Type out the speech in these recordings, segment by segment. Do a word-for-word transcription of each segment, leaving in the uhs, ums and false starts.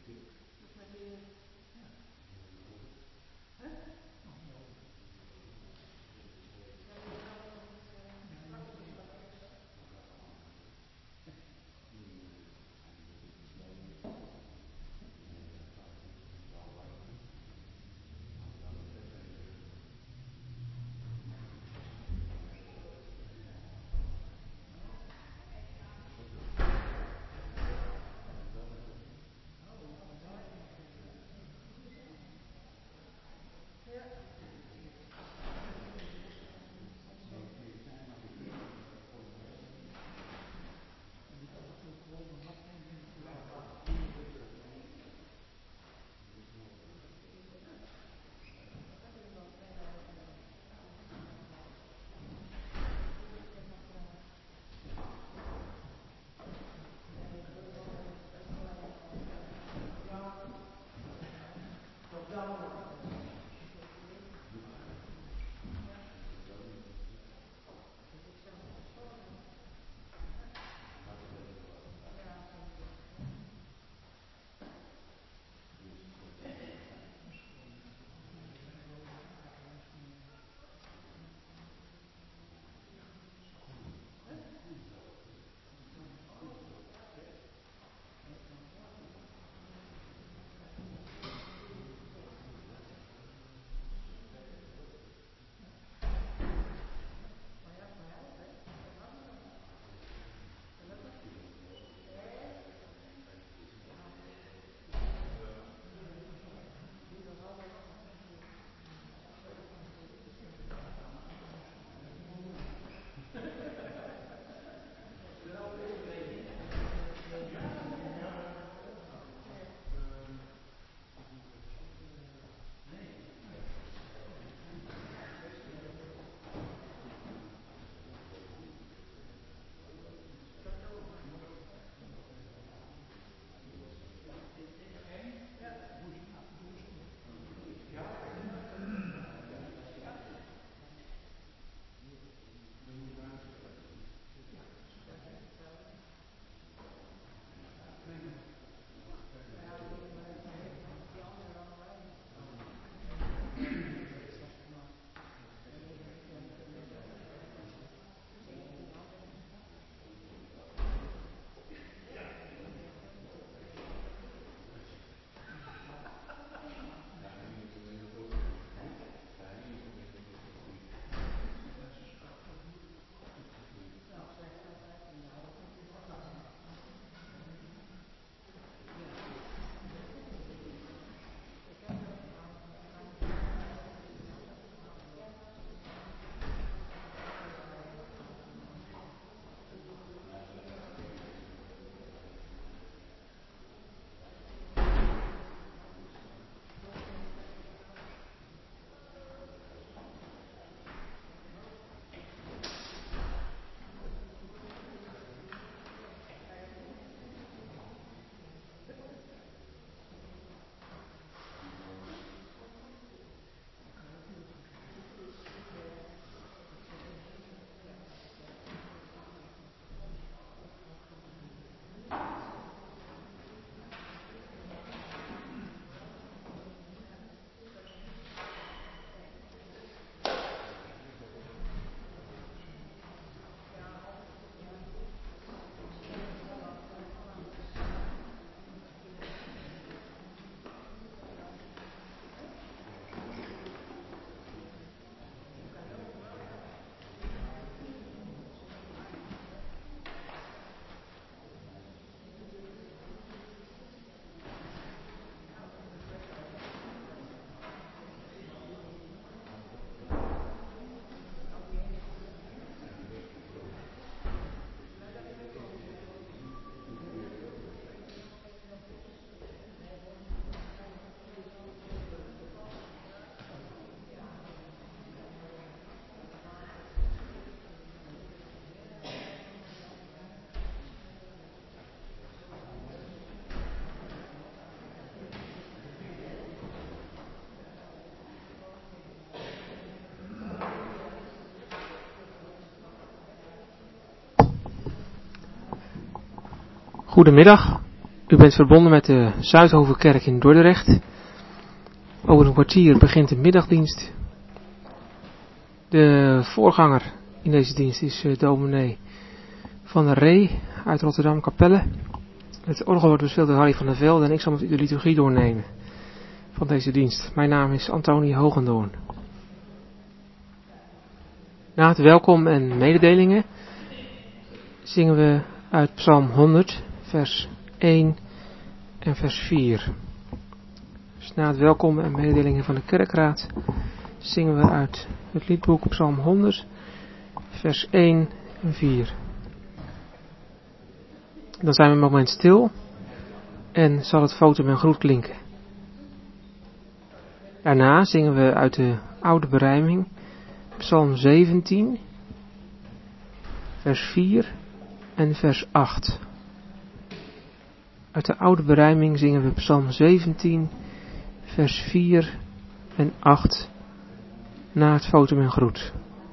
Goedemiddag. U bent verbonden met de Zuidhovenkerk in Dordrecht. Over een kwartier begint de middagdienst. De voorganger in deze dienst is uh, dominee Van der Ree uit Rotterdam Kapelle. Het orgel wordt bespeeld door Harry van der Velde en ik zal met u de liturgie doornemen van deze dienst. Mijn naam is Antonie Hogendoorn. Na het welkom en mededelingen zingen we uit Psalm honderd, vers één en vers vier. Dus na het welkom en mededelingen van de kerkraad zingen we uit het liedboek Psalm honderd, vers één en vier. Dan zijn we een moment stil en zal het fotum en groet klinken. Daarna zingen we uit de oude berijming Psalm zeventien, vers vier en vers acht. Uit de oude berijming zingen we Psalm zeventien, vers vier en acht na het fotum en groet.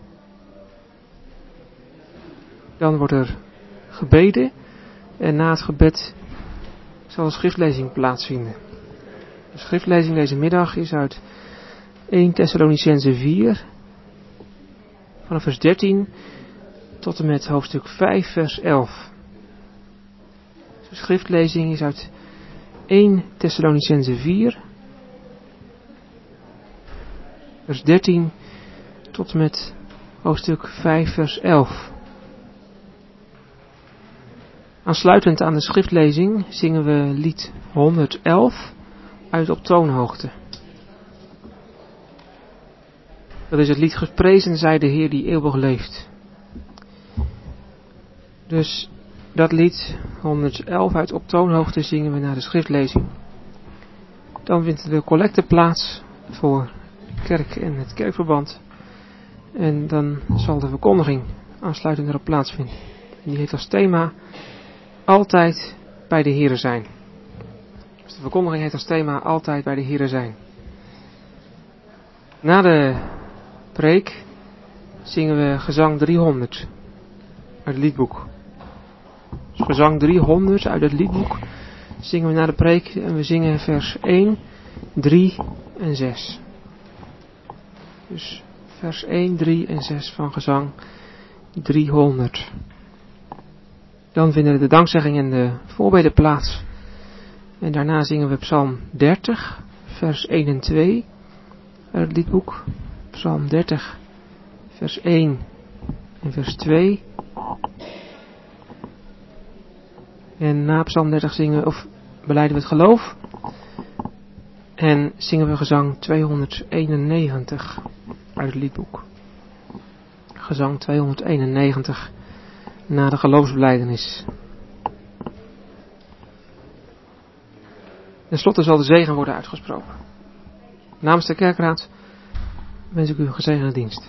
Dan wordt er gebeden en na het gebed zal de schriftlezing plaatsvinden. De schriftlezing deze middag is uit eerste Thessalonicenzen vier, vanaf vers dertien tot en met hoofdstuk vijf, vers elf. De schriftlezing is uit eerste Thessalonicenzen vier, vers dertien tot en met hoofdstuk vijf, vers elf. Aansluitend aan de schriftlezing zingen we lied honderdelf uit op toonhoogte. Dat is het lied Geprezen zij de Heer die eeuwig leeft. Dus dat lied honderdelf uit op toonhoogte zingen we na de schriftlezing. Dan vindt de collecte plaats voor kerk en het kerkverband. En dan zal de verkondiging aansluitend erop plaatsvinden. En die heeft als thema altijd bij de Here zijn. Dus de verkondiging heeft als thema altijd bij de Here zijn. Na de preek zingen we gezang driehonderd uit het liedboek. Dus gezang driehonderd uit het liedboek zingen we na de preek en we zingen vers één, drie en zes. Dus vers één, drie en zes van gezang driehonderd. Dan vinden de dankzegging en de voorbeden plaats. En daarna zingen we Psalm dertig, vers één en twee uit het liedboek. Psalm dertig, vers één en vers twee. En na Psalm dertig zingen we, of belijden we het geloof. En zingen we gezang tweehonderdeenennegentig uit het liedboek. Gezang tweehonderdeenennegentig na de geloofsbelijdenis. Ten slotte zal de zegen worden uitgesproken. Namens de kerkraad wens ik u een gezegende dienst.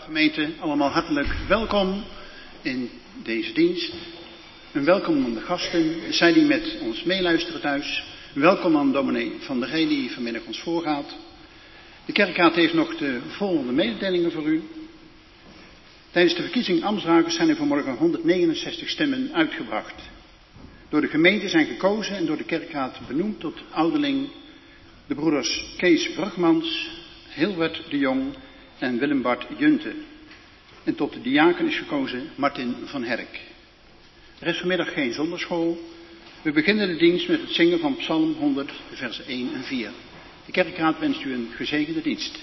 Gemeente, allemaal hartelijk welkom in deze dienst. Een welkom aan de gasten, zij die met ons meeluisteren thuis. Een welkom aan dominee Van der Ree die vanmiddag ons voorgaat. De kerkraad heeft nog de volgende mededelingen voor u. Tijdens de verkiezing Amsdragers zijn er vanmorgen honderdnegenenzestig stemmen uitgebracht. Door de gemeente zijn gekozen en door de kerkraad benoemd tot ouderling de broeders Kees Brugmans, Hilbert de Jong en Willem Bart Junte. En tot de diaken is gekozen Martin van Herk. Er is vanmiddag geen zondagschool. We beginnen de dienst met het zingen van Psalm honderd, vers één en vier. De kerkraad wenst u een gezegende dienst.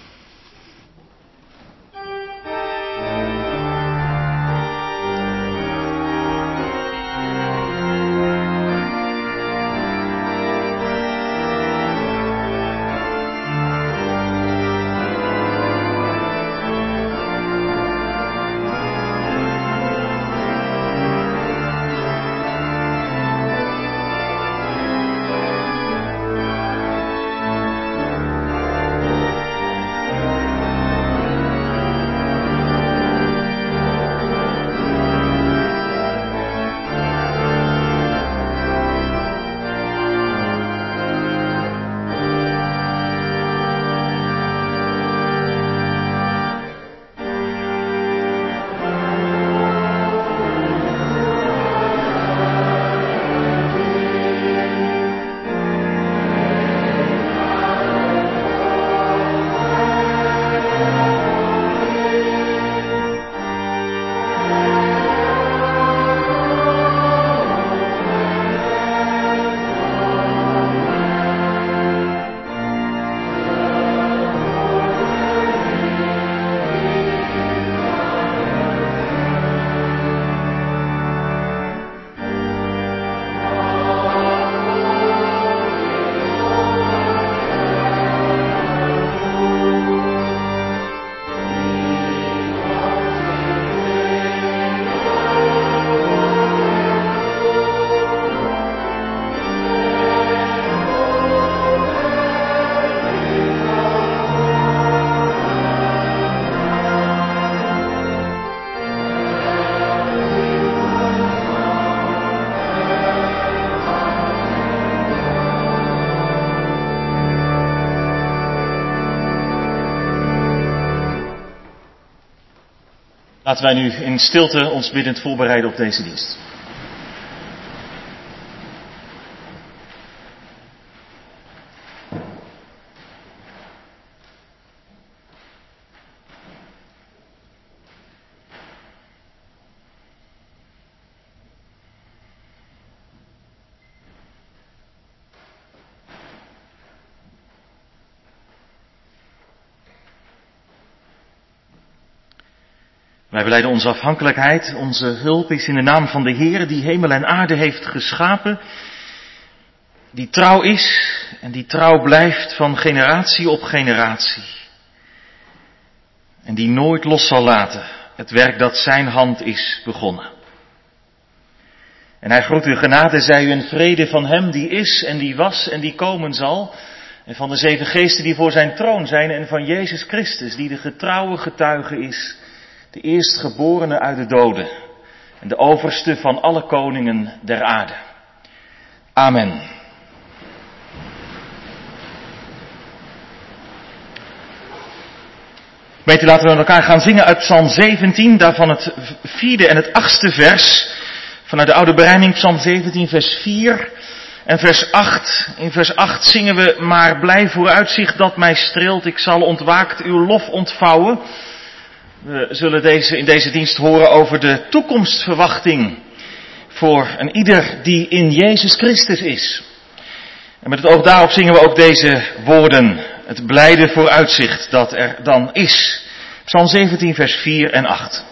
Laten wij nu in stilte ons biddend voorbereiden op deze dienst. Wij belijden onze afhankelijkheid, onze hulp is in de naam van de Heer die hemel en aarde heeft geschapen, die trouw is en die trouw blijft van generatie op generatie. En die nooit los zal laten het werk dat zijn hand is begonnen. En hij groet u genade, zij u een vrede van hem die is en die was en die komen zal. En van de zeven geesten die voor zijn troon zijn en van Jezus Christus die de getrouwe getuige is. De eerstgeborene uit de doden en de overste van alle koningen der aarde. Amen. Weet u, laten we met elkaar gaan zingen uit Psalm zeventien, daarvan het vierde en het achtste vers. Vanuit de oude berijming Psalm zeventien vers vier en vers acht. In vers acht zingen we: maar blij vooruitzicht dat mij streelt, ik zal ontwaakt uw lof ontvouwen. We zullen deze, in deze dienst horen over de toekomstverwachting voor een ieder die in Jezus Christus is. En met het oog daarop zingen we ook deze woorden, het blijde vooruitzicht dat er dan is. Psalm zeventien vers vier en acht.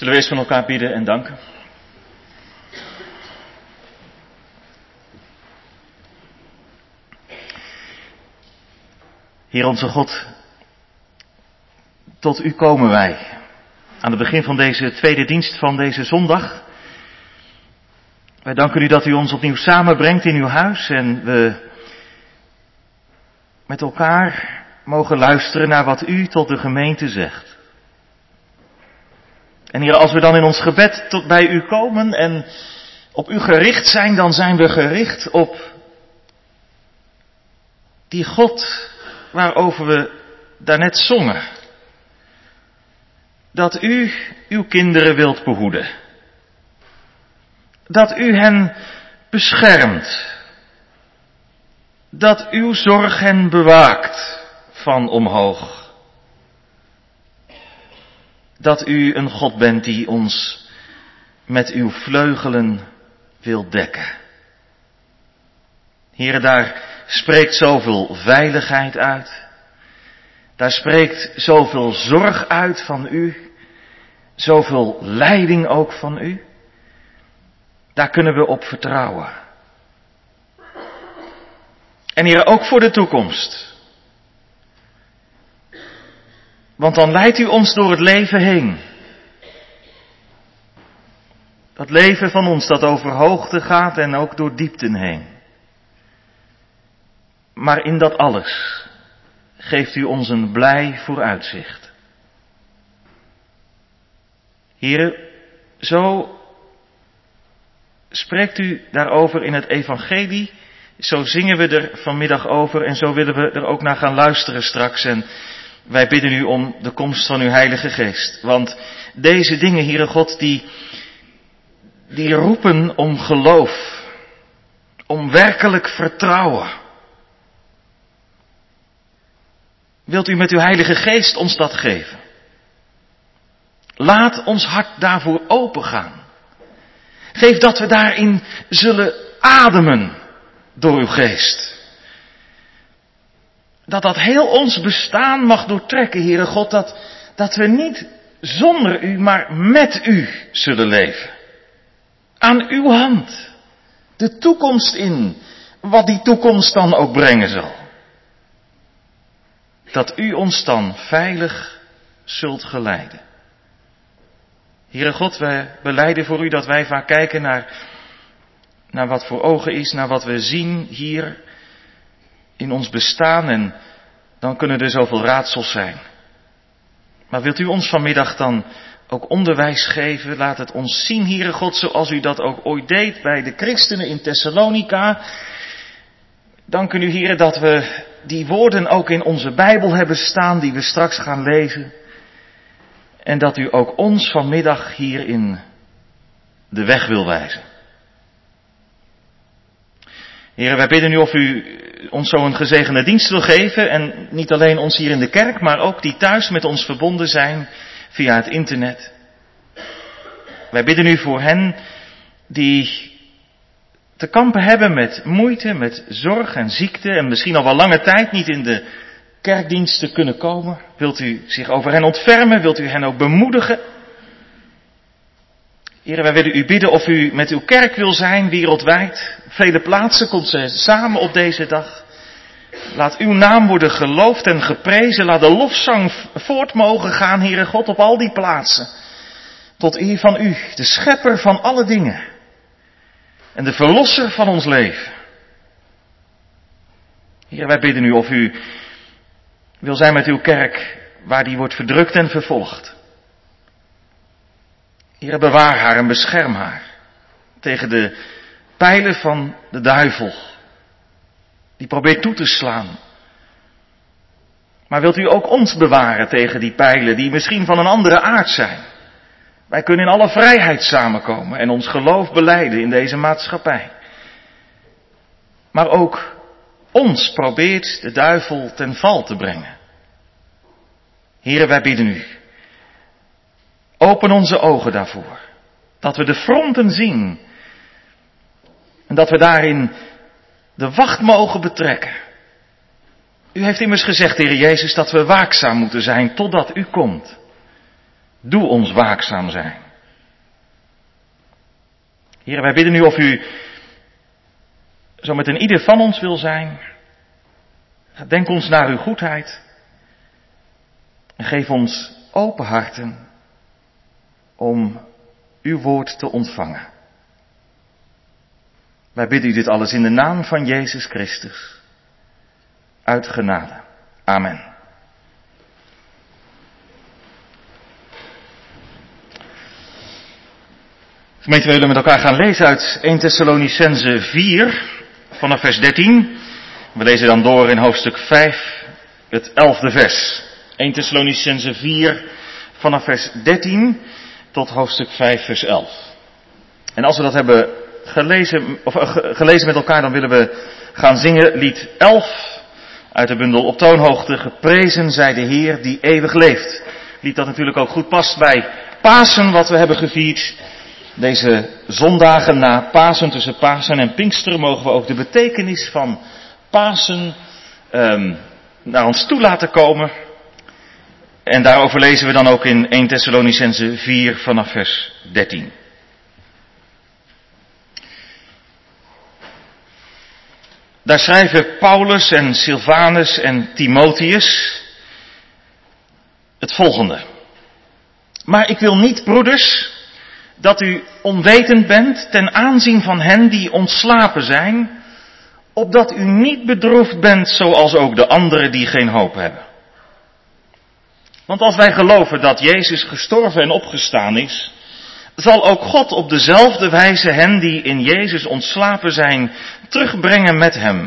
Zullen we eens van elkaar bidden en danken? Heer onze God, tot u komen wij. Aan het begin van deze tweede dienst van deze zondag. Wij danken u dat u ons opnieuw samenbrengt in uw huis en we met elkaar mogen luisteren naar wat u tot de gemeente zegt. En Heer, als we dan in ons gebed tot bij u komen en op u gericht zijn, dan zijn we gericht op die God waarover we daarnet zongen. Dat u uw kinderen wilt behoeden. Dat u hen beschermt. Dat uw zorg hen bewaakt van omhoog. Dat u een God bent die ons met uw vleugelen wil dekken. Heere, daar spreekt zoveel veiligheid uit. Daar spreekt zoveel zorg uit van u. Zoveel leiding ook van u. Daar kunnen we op vertrouwen. En Heer, ook voor de toekomst. Want dan leidt u ons door het leven heen. Dat leven van ons dat over hoogte gaat en ook door diepten heen. Maar in dat alles geeft u ons een blij vooruitzicht. Here, zo spreekt u daarover in het evangelie. Zo zingen we er vanmiddag over en zo willen we er ook naar gaan luisteren straks. En wij bidden u om de komst van uw Heilige Geest. Want deze dingen, Heere God, die, die roepen om geloof. Om werkelijk vertrouwen. Wilt u met uw Heilige Geest ons dat geven? Laat ons hart daarvoor opengaan. Geef dat we daarin zullen ademen door uw geest. Dat dat heel ons bestaan mag doortrekken, Heere God, dat, dat we niet zonder u, maar met u zullen leven. Aan uw hand. De toekomst in, wat die toekomst dan ook brengen zal. Dat u ons dan veilig zult geleiden. Heere God, wij belijden voor u dat wij vaak kijken naar, naar wat voor ogen is, naar wat we zien hier in ons bestaan en dan kunnen er zoveel raadsels zijn. Maar wilt u ons vanmiddag dan ook onderwijs geven? Laat het ons zien, Heere God, zoals u dat ook ooit deed bij de christenen in Thessalonica. Dank u, Heere, dat we die woorden ook in onze Bijbel hebben staan die we straks gaan lezen. En dat u ook ons vanmiddag hierin de weg wil wijzen. Heren, wij bidden u of u ons zo een gezegende dienst wil geven. En niet alleen ons hier in de kerk, maar ook die thuis met ons verbonden zijn via het internet. Wij bidden u voor hen die te kampen hebben met moeite, met zorg en ziekte. En misschien al wel lange tijd niet in de kerkdiensten kunnen komen. Wilt u zich over hen ontfermen? Wilt u hen ook bemoedigen? Heren, wij willen u bidden of u met uw kerk wil zijn wereldwijd. Op vele plaatsen komt ze samen op deze dag. Laat uw naam worden geloofd en geprezen. Laat de lofzang voort mogen gaan, Heere God, op al die plaatsen. Tot eer van u, de schepper van alle dingen. En de verlosser van ons leven. Heere, wij bidden u of u wil zijn met uw kerk, waar die wordt verdrukt en vervolgd. Heere, bewaar haar en bescherm haar tegen de pijlen van de duivel, die probeert toe te slaan. Maar wilt u ook ons bewaren tegen die pijlen, die misschien van een andere aard zijn? Wij kunnen in alle vrijheid samenkomen en ons geloof belijden in deze maatschappij. Maar ook ons probeert de duivel ten val te brengen. Heere, wij bidden u. Open onze ogen daarvoor. Dat we de fronten zien. En dat we daarin de wacht mogen betrekken. U heeft immers gezegd, Heere Jezus, dat we waakzaam moeten zijn totdat u komt. Doe ons waakzaam zijn. Heer, wij bidden u of u zo met een ieder van ons wil zijn. Denk ons naar uw goedheid. En geef ons open harten om uw woord te ontvangen. Wij bidden u dit alles in de naam van Jezus Christus. Uit genade. Amen. Gemeente, we willen met elkaar gaan lezen uit Eerste Thessalonicenzen vier, vanaf vers dertien. We lezen dan door in hoofdstuk vijf, het elfde vers. Eerste Thessalonicenzen vier, vanaf vers dertien tot hoofdstuk vijf, vers elf. En als we dat hebben gelezen, of, uh, gelezen met elkaar, dan willen we gaan zingen lied elf uit de bundel Op toonhoogte. Geprezen zij de Heer die eeuwig leeft. Lied dat natuurlijk ook goed past bij Pasen, wat we hebben gevierd. Deze zondagen na Pasen, tussen Pasen en Pinksteren, mogen we ook de betekenis van Pasen um, naar ons toe laten komen. En daarover lezen we dan ook in Eerste Thessalonicenzen vier vanaf vers dertien. Daar schrijven Paulus en Silvanus en Timotheus het volgende. Maar ik wil niet, broeders, dat u onwetend bent ten aanzien van hen die ontslapen zijn, opdat u niet bedroefd bent zoals ook de anderen die geen hoop hebben. Want als wij geloven dat Jezus gestorven en opgestaan is, zal ook God op dezelfde wijze hen die in Jezus ontslapen zijn, terugbrengen met hem.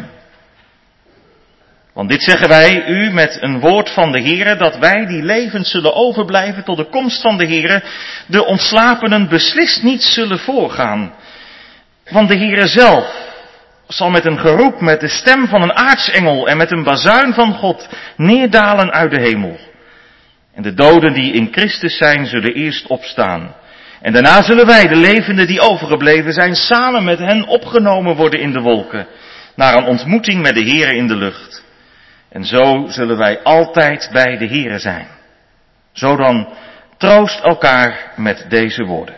Want dit zeggen wij u met een woord van de Heere, dat wij die levend zullen overblijven tot de komst van de Heere, de ontslapenen beslist niet zullen voorgaan. Want de Heere zelf zal met een geroep, met de stem van een aartsengel en met een bazuin van God neerdalen uit de hemel. En de doden die in Christus zijn, zullen eerst opstaan. En daarna zullen wij, de levenden die overgebleven zijn, samen met hen opgenomen worden in de wolken, naar een ontmoeting met de Heere in de lucht. En zo zullen wij altijd bij de Heere zijn. Zo dan, troost elkaar met deze woorden.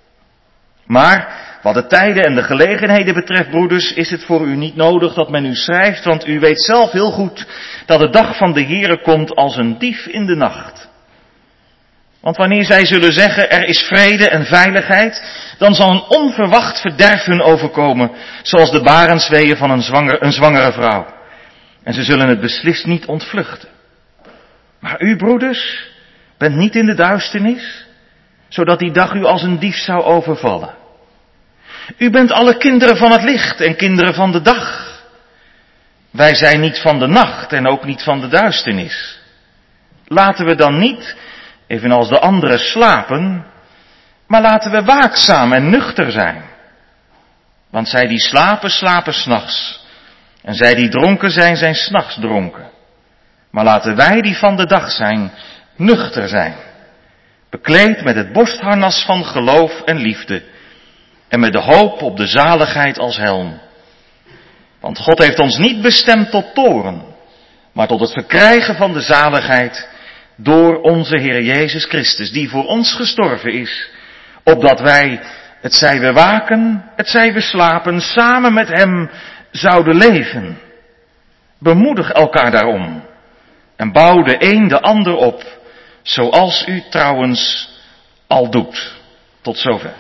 Maar, wat de tijden en de gelegenheden betreft, broeders, is het voor u niet nodig dat men u schrijft, want u weet zelf heel goed dat de dag van de Heere komt als een dief in de nacht. Want wanneer zij zullen zeggen, er is vrede en veiligheid, dan zal een onverwacht verderf hun overkomen, zoals de barensweeën van een, zwanger, een zwangere vrouw. En ze zullen het beslist niet ontvluchten. Maar u, broeders, bent niet in de duisternis, zodat die dag u als een dief zou overvallen. U bent alle kinderen van het licht en kinderen van de dag. Wij zijn niet van de nacht en ook niet van de duisternis. Laten we dan niet, evenals de anderen, slapen, maar laten we waakzaam en nuchter zijn. Want zij die slapen, slapen 's nachts. En zij die dronken zijn, zijn 's nachts dronken. Maar laten wij die van de dag zijn, nuchter zijn. Bekleed met het borstharnas van geloof en liefde. En met de hoop op de zaligheid als helm. Want God heeft ons niet bestemd tot toorn, maar tot het verkrijgen van de zaligheid door onze Heer Jezus Christus, die voor ons gestorven is, opdat wij, het zij we waken, het zij we slapen, samen met hem zouden leven. Bemoedig elkaar daarom en bouw de een de ander op, zoals u trouwens al doet. Tot zover.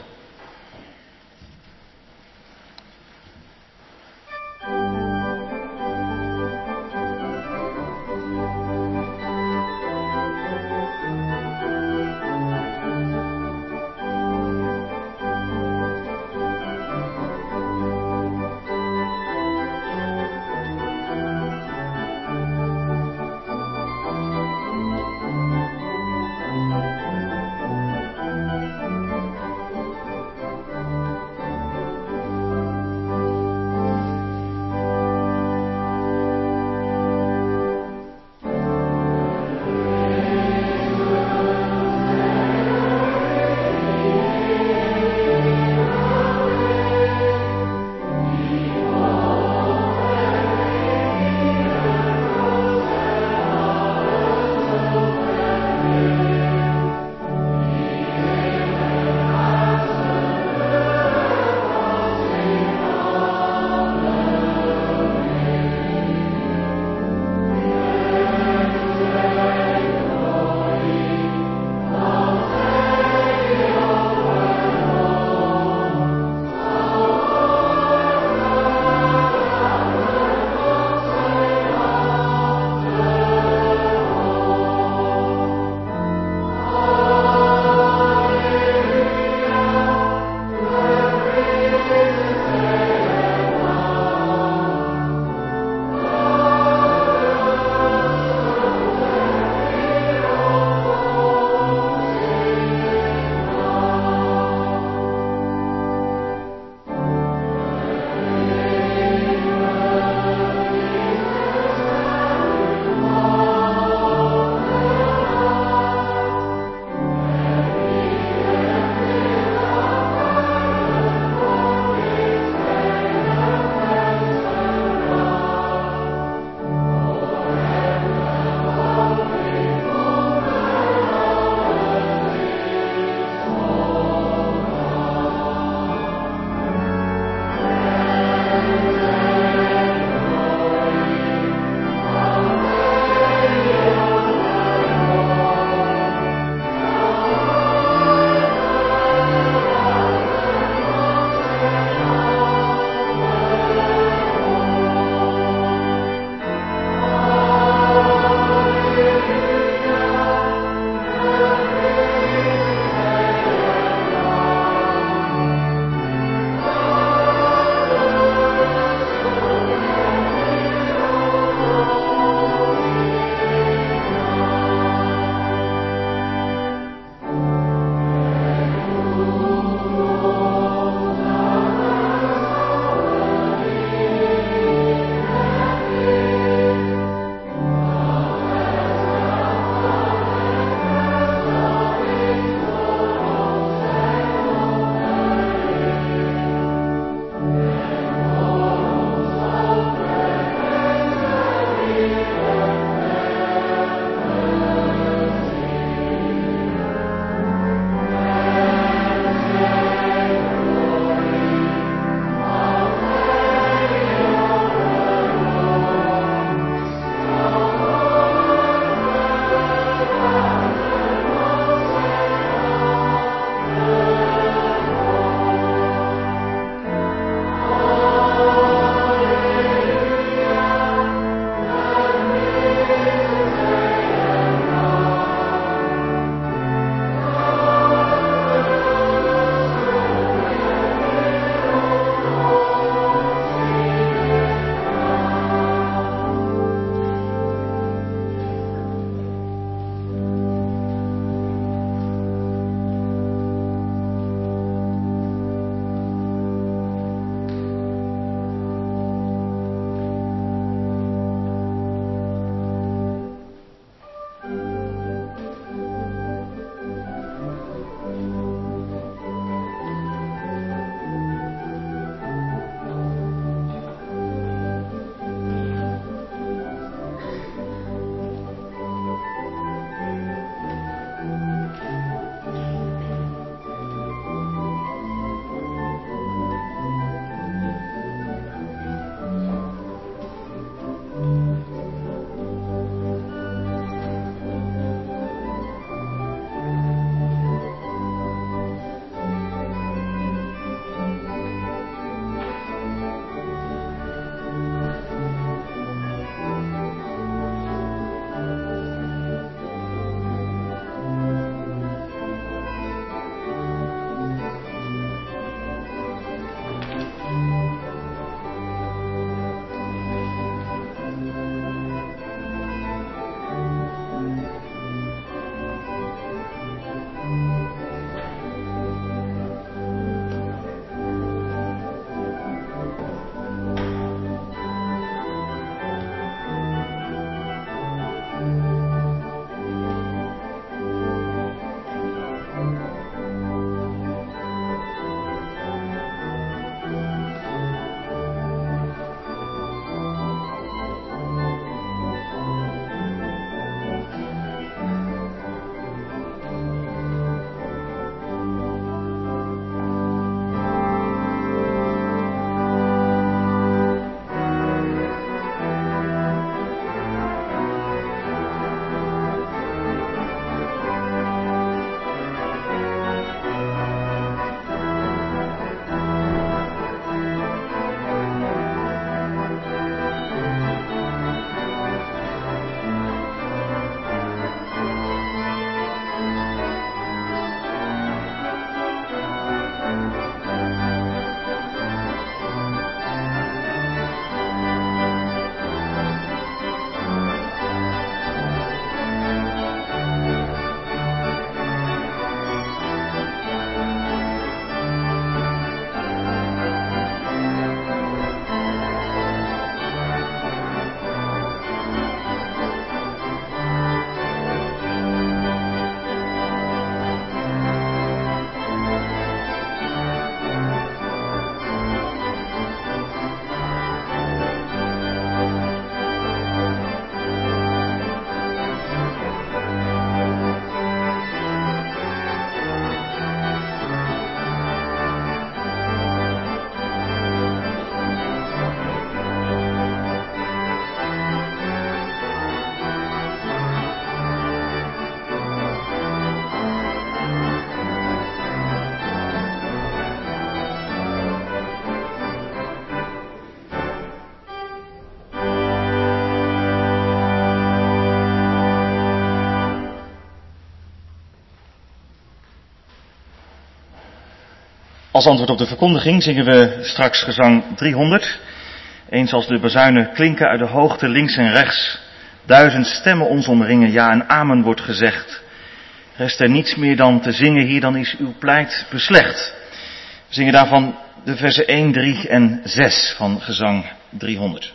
Als antwoord op de verkondiging zingen we straks gezang driehonderd. Eens als de bazuinen klinken uit de hoogte links en rechts. Duizend stemmen ons omringen, ja en amen wordt gezegd. Rest er niets meer dan te zingen hier, dan is uw pleit beslecht. We zingen daarvan de versen één, drie en zes van gezang driehonderd.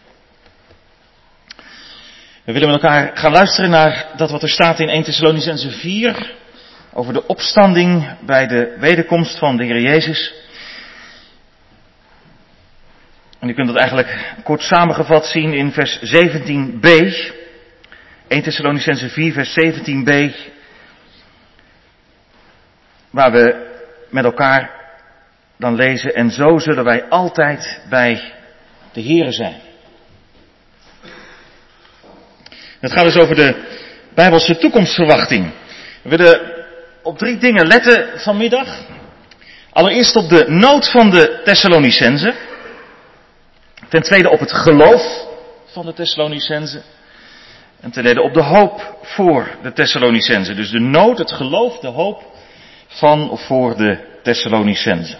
We willen met elkaar gaan luisteren naar dat wat er staat in eerste Thessalonicenzen vier... over de opstanding bij de wederkomst van de Heer Jezus. En u kunt dat eigenlijk kort samengevat zien in vers zeventien b. eerste Thessalonicenzen vier, vers zeventien b. Waar we met elkaar dan lezen: en zo zullen wij altijd bij de Heere zijn. Het gaat dus over de Bijbelse toekomstverwachting. We willen op drie dingen letten vanmiddag. Allereerst op de nood van de Thessalonicenzen. Ten tweede op het geloof van de Thessalonicenzen. En ten derde op de hoop voor de Thessalonicenzen. Dus de nood, het geloof, de hoop van of voor de Thessalonicenzen.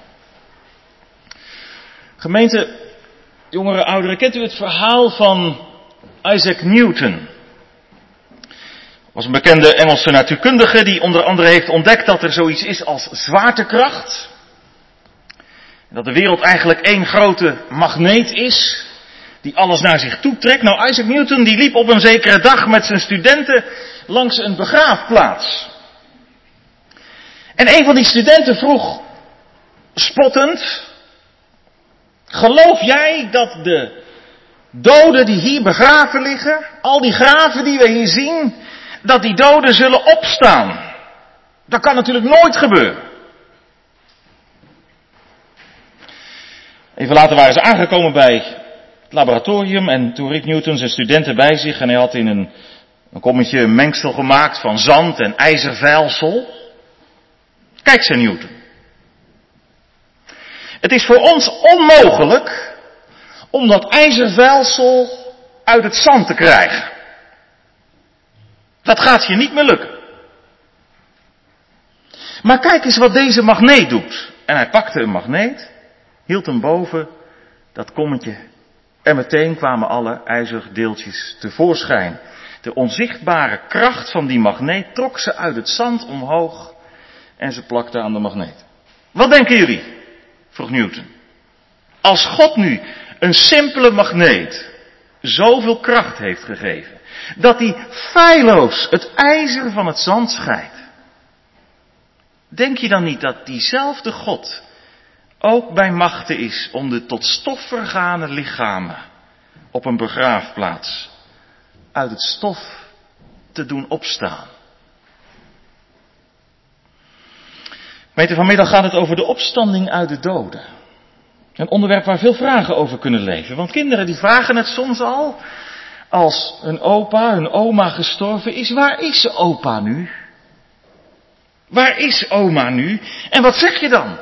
Gemeente, jongeren, ouderen, kent u het verhaal van Isaac Newton? Was een bekende Engelse natuurkundige die onder andere heeft ontdekt dat er zoiets is als zwaartekracht. En dat de wereld eigenlijk één grote magneet is die alles naar zich toe trekt. Nou, Isaac Newton die liep op een zekere dag met zijn studenten langs een begraafplaats. En een van die studenten vroeg spottend: geloof jij dat de doden die hier begraven liggen, al die graven die we hier zien, dat die doden zullen opstaan? Dat kan natuurlijk nooit gebeuren. Even later waren ze aangekomen bij het laboratorium en toen riep Newton zijn studenten bij zich en hij had in een, een kommetje een mengsel gemaakt van zand en ijzervijlsel. Kijk, zei Newton. Het is voor ons onmogelijk om dat ijzervijlsel uit het zand te krijgen. Dat gaat je niet meer lukken. Maar kijk eens wat deze magneet doet. En hij pakte een magneet, hield hem boven dat kommetje. En meteen kwamen alle ijzerdeeltjes tevoorschijn. De onzichtbare kracht van die magneet trok ze uit het zand omhoog en ze plakte aan de magneet. Wat denken jullie? Vroeg Newton. Als God nu een simpele magneet zoveel kracht heeft gegeven, dat hij feilloos het ijzer van het zand scheidt, denk je dan niet dat diezelfde God ook bij machte is om de tot stof vergane lichamen op een begraafplaats uit het stof te doen opstaan? Meter vanmiddag gaat het over de opstanding uit de doden. Een onderwerp waar veel vragen over kunnen leven. Want kinderen die vragen het soms al, als een opa, een oma gestorven is: waar is opa nu? Waar is oma nu? En wat zeg je dan?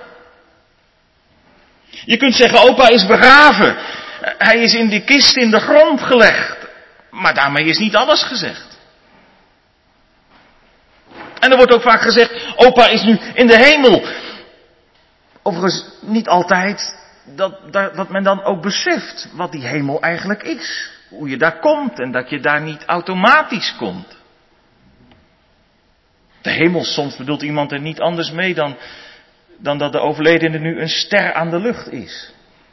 Je kunt zeggen: opa is begraven. Hij is in die kist in de grond gelegd. Maar daarmee is niet alles gezegd. En er wordt ook vaak gezegd: opa is nu in de hemel. Overigens niet altijd dat, dat, dat men dan ook beseft wat die hemel eigenlijk is. Hoe je daar komt en dat je daar niet automatisch komt. De hemel, soms bedoelt iemand er niet anders mee dan, dan dat de overledene nu een ster aan de lucht is.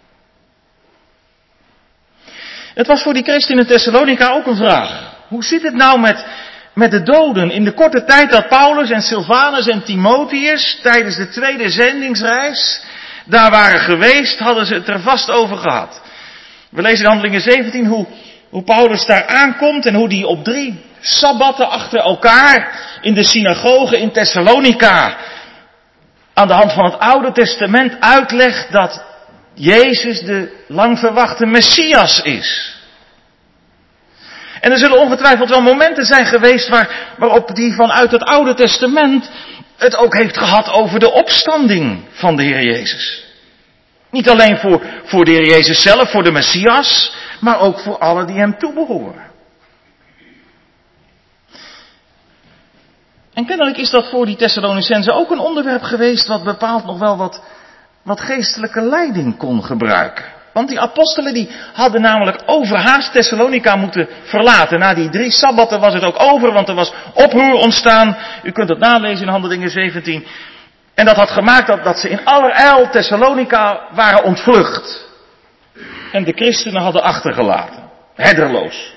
Het was voor die christen in Thessalonica ook een vraag. Hoe zit het nou met, met de doden? In de korte tijd dat Paulus en Silvanus en Timotheus tijdens de tweede zendingsreis daar waren geweest, hadden ze het er vast over gehad. We lezen in Handelingen zeventien hoe, hoe Paulus daar aankomt en hoe die op drie sabbatten achter elkaar in de synagoge in Thessalonica aan de hand van het Oude Testament uitlegt dat Jezus de lang verwachte Messias is. En er zullen ongetwijfeld wel momenten zijn geweest waar, waarop die vanuit het Oude Testament het ook heeft gehad over de opstanding van de Heer Jezus. Niet alleen voor, voor de Heer Jezus zelf, voor de Messias, maar ook voor alle die hem toebehoren. En kennelijk is dat voor die Thessalonicenzen ook een onderwerp geweest wat bepaald nog wel wat, wat geestelijke leiding kon gebruiken. Want die apostelen die hadden namelijk overhaast Thessalonica moeten verlaten. Na die drie sabbatten was het ook over, want er was oproer ontstaan. U kunt het nalezen in Handelingen zeventien. En dat had gemaakt dat, dat ze in allerijl Thessalonica waren ontvlucht. En de christenen hadden achtergelaten. Herderloos.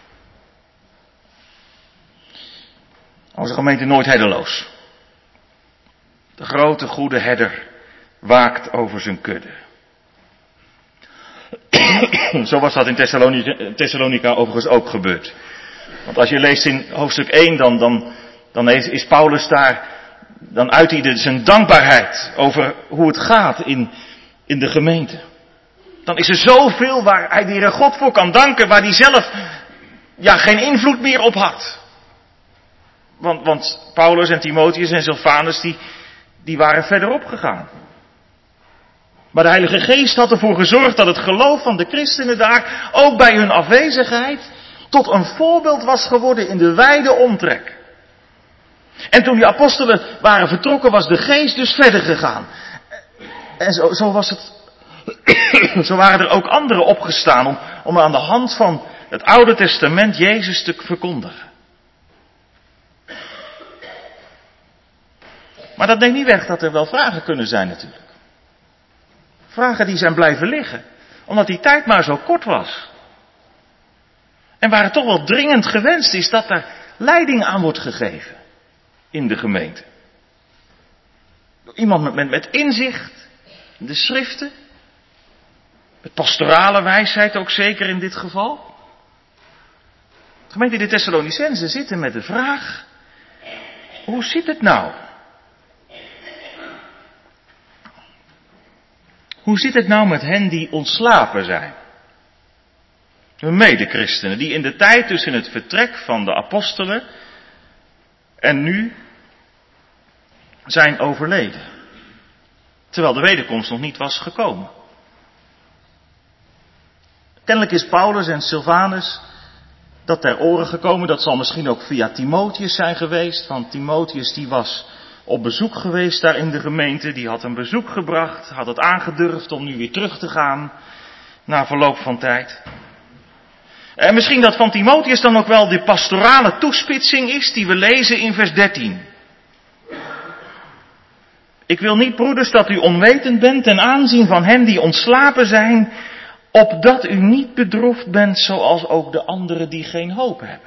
Onze gemeente nooit herderloos. De grote goede herder waakt over zijn kudde. Zo was dat in Thessalonica, Thessalonica overigens ook gebeurd. Want als je leest in hoofdstuk één, dan, dan, dan is, is Paulus daar, dan uit hij zijn dankbaarheid over hoe het gaat in, in de gemeente. Dan is er zoveel waar hij de Heere God voor kan danken, waar hij zelf ja, geen invloed meer op had. Want, want Paulus en Timotheus en Silvanus, die, die waren verderop gegaan. Maar de Heilige Geest had ervoor gezorgd dat het geloof van de christenen daar, ook bij hun afwezigheid, tot een voorbeeld was geworden in de wijde omtrek. En toen die apostelen waren vertrokken, was de Geest dus verder gegaan. En zo, zo was het, zo waren er ook anderen opgestaan om, om aan de hand van het Oude Testament Jezus te verkondigen. Maar dat neemt niet weg dat er wel vragen kunnen zijn natuurlijk. Vragen die zijn blijven liggen, omdat die tijd maar zo kort was. En waar het toch wel dringend gewenst is dat er leiding aan wordt gegeven in de gemeente. Door iemand met, met, met inzicht in de schriften, met pastorale wijsheid ook zeker in dit geval. De gemeente de Thessalonicenzen zitten met de vraag, hoe zit het nou? Hoe zit het nou met hen die ontslapen zijn? Hun medechristenen, die in de tijd tussen het vertrek van de apostelen en nu zijn overleden. Terwijl de wederkomst nog niet was gekomen. Kennelijk is Paulus en Silvanus dat ter oren gekomen. Dat zal misschien ook via Timotheus zijn geweest. Want Timotheus die was op bezoek geweest daar in de gemeente. Die had een bezoek gebracht. Had het aangedurfd om nu weer terug te gaan. Na verloop van tijd. En misschien dat van Timotheus dan ook wel de pastorale toespitsing is die we lezen in vers dertien. Ik wil niet, broeders, dat u onwetend bent ten aanzien van hen die ontslapen zijn, opdat u niet bedroefd bent zoals ook de anderen die geen hoop hebben.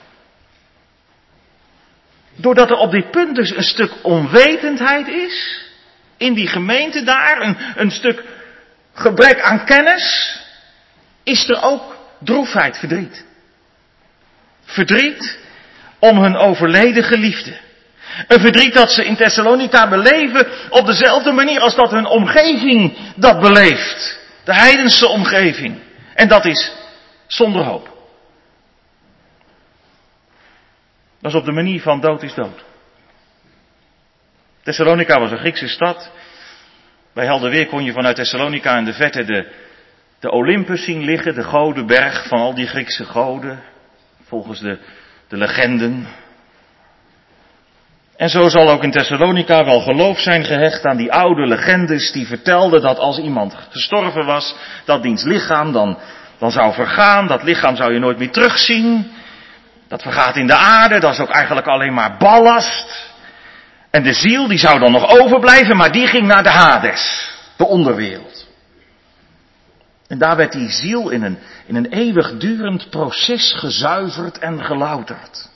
Doordat er op dit punt dus een stuk onwetendheid is, in die gemeente daar, een, een stuk gebrek aan kennis, is er ook droefheid, verdriet. Verdriet om hun overleden geliefde. Een verdriet dat ze in Thessalonica beleven op dezelfde manier als dat hun omgeving dat beleeft. De heidense omgeving. En dat is zonder hoop. Dat is op de manier van dood is dood. Thessalonica was een Griekse stad. Bij helder weer kon je vanuit Thessalonica in de verte de, de Olympus zien liggen. De godenberg van al die Griekse goden. Volgens de, de legenden. En zo zal ook in Thessalonica wel geloof zijn gehecht aan die oude legendes die vertelden dat als iemand gestorven was, dat diens lichaam dan, dan zou vergaan. Dat lichaam zou je nooit meer terugzien. Dat vergaat in de aarde, dat is ook eigenlijk alleen maar ballast. En de ziel die zou dan nog overblijven, maar die ging naar de Hades, de onderwereld. En daar werd die ziel in een, in een eeuwigdurend proces gezuiverd en gelouterd.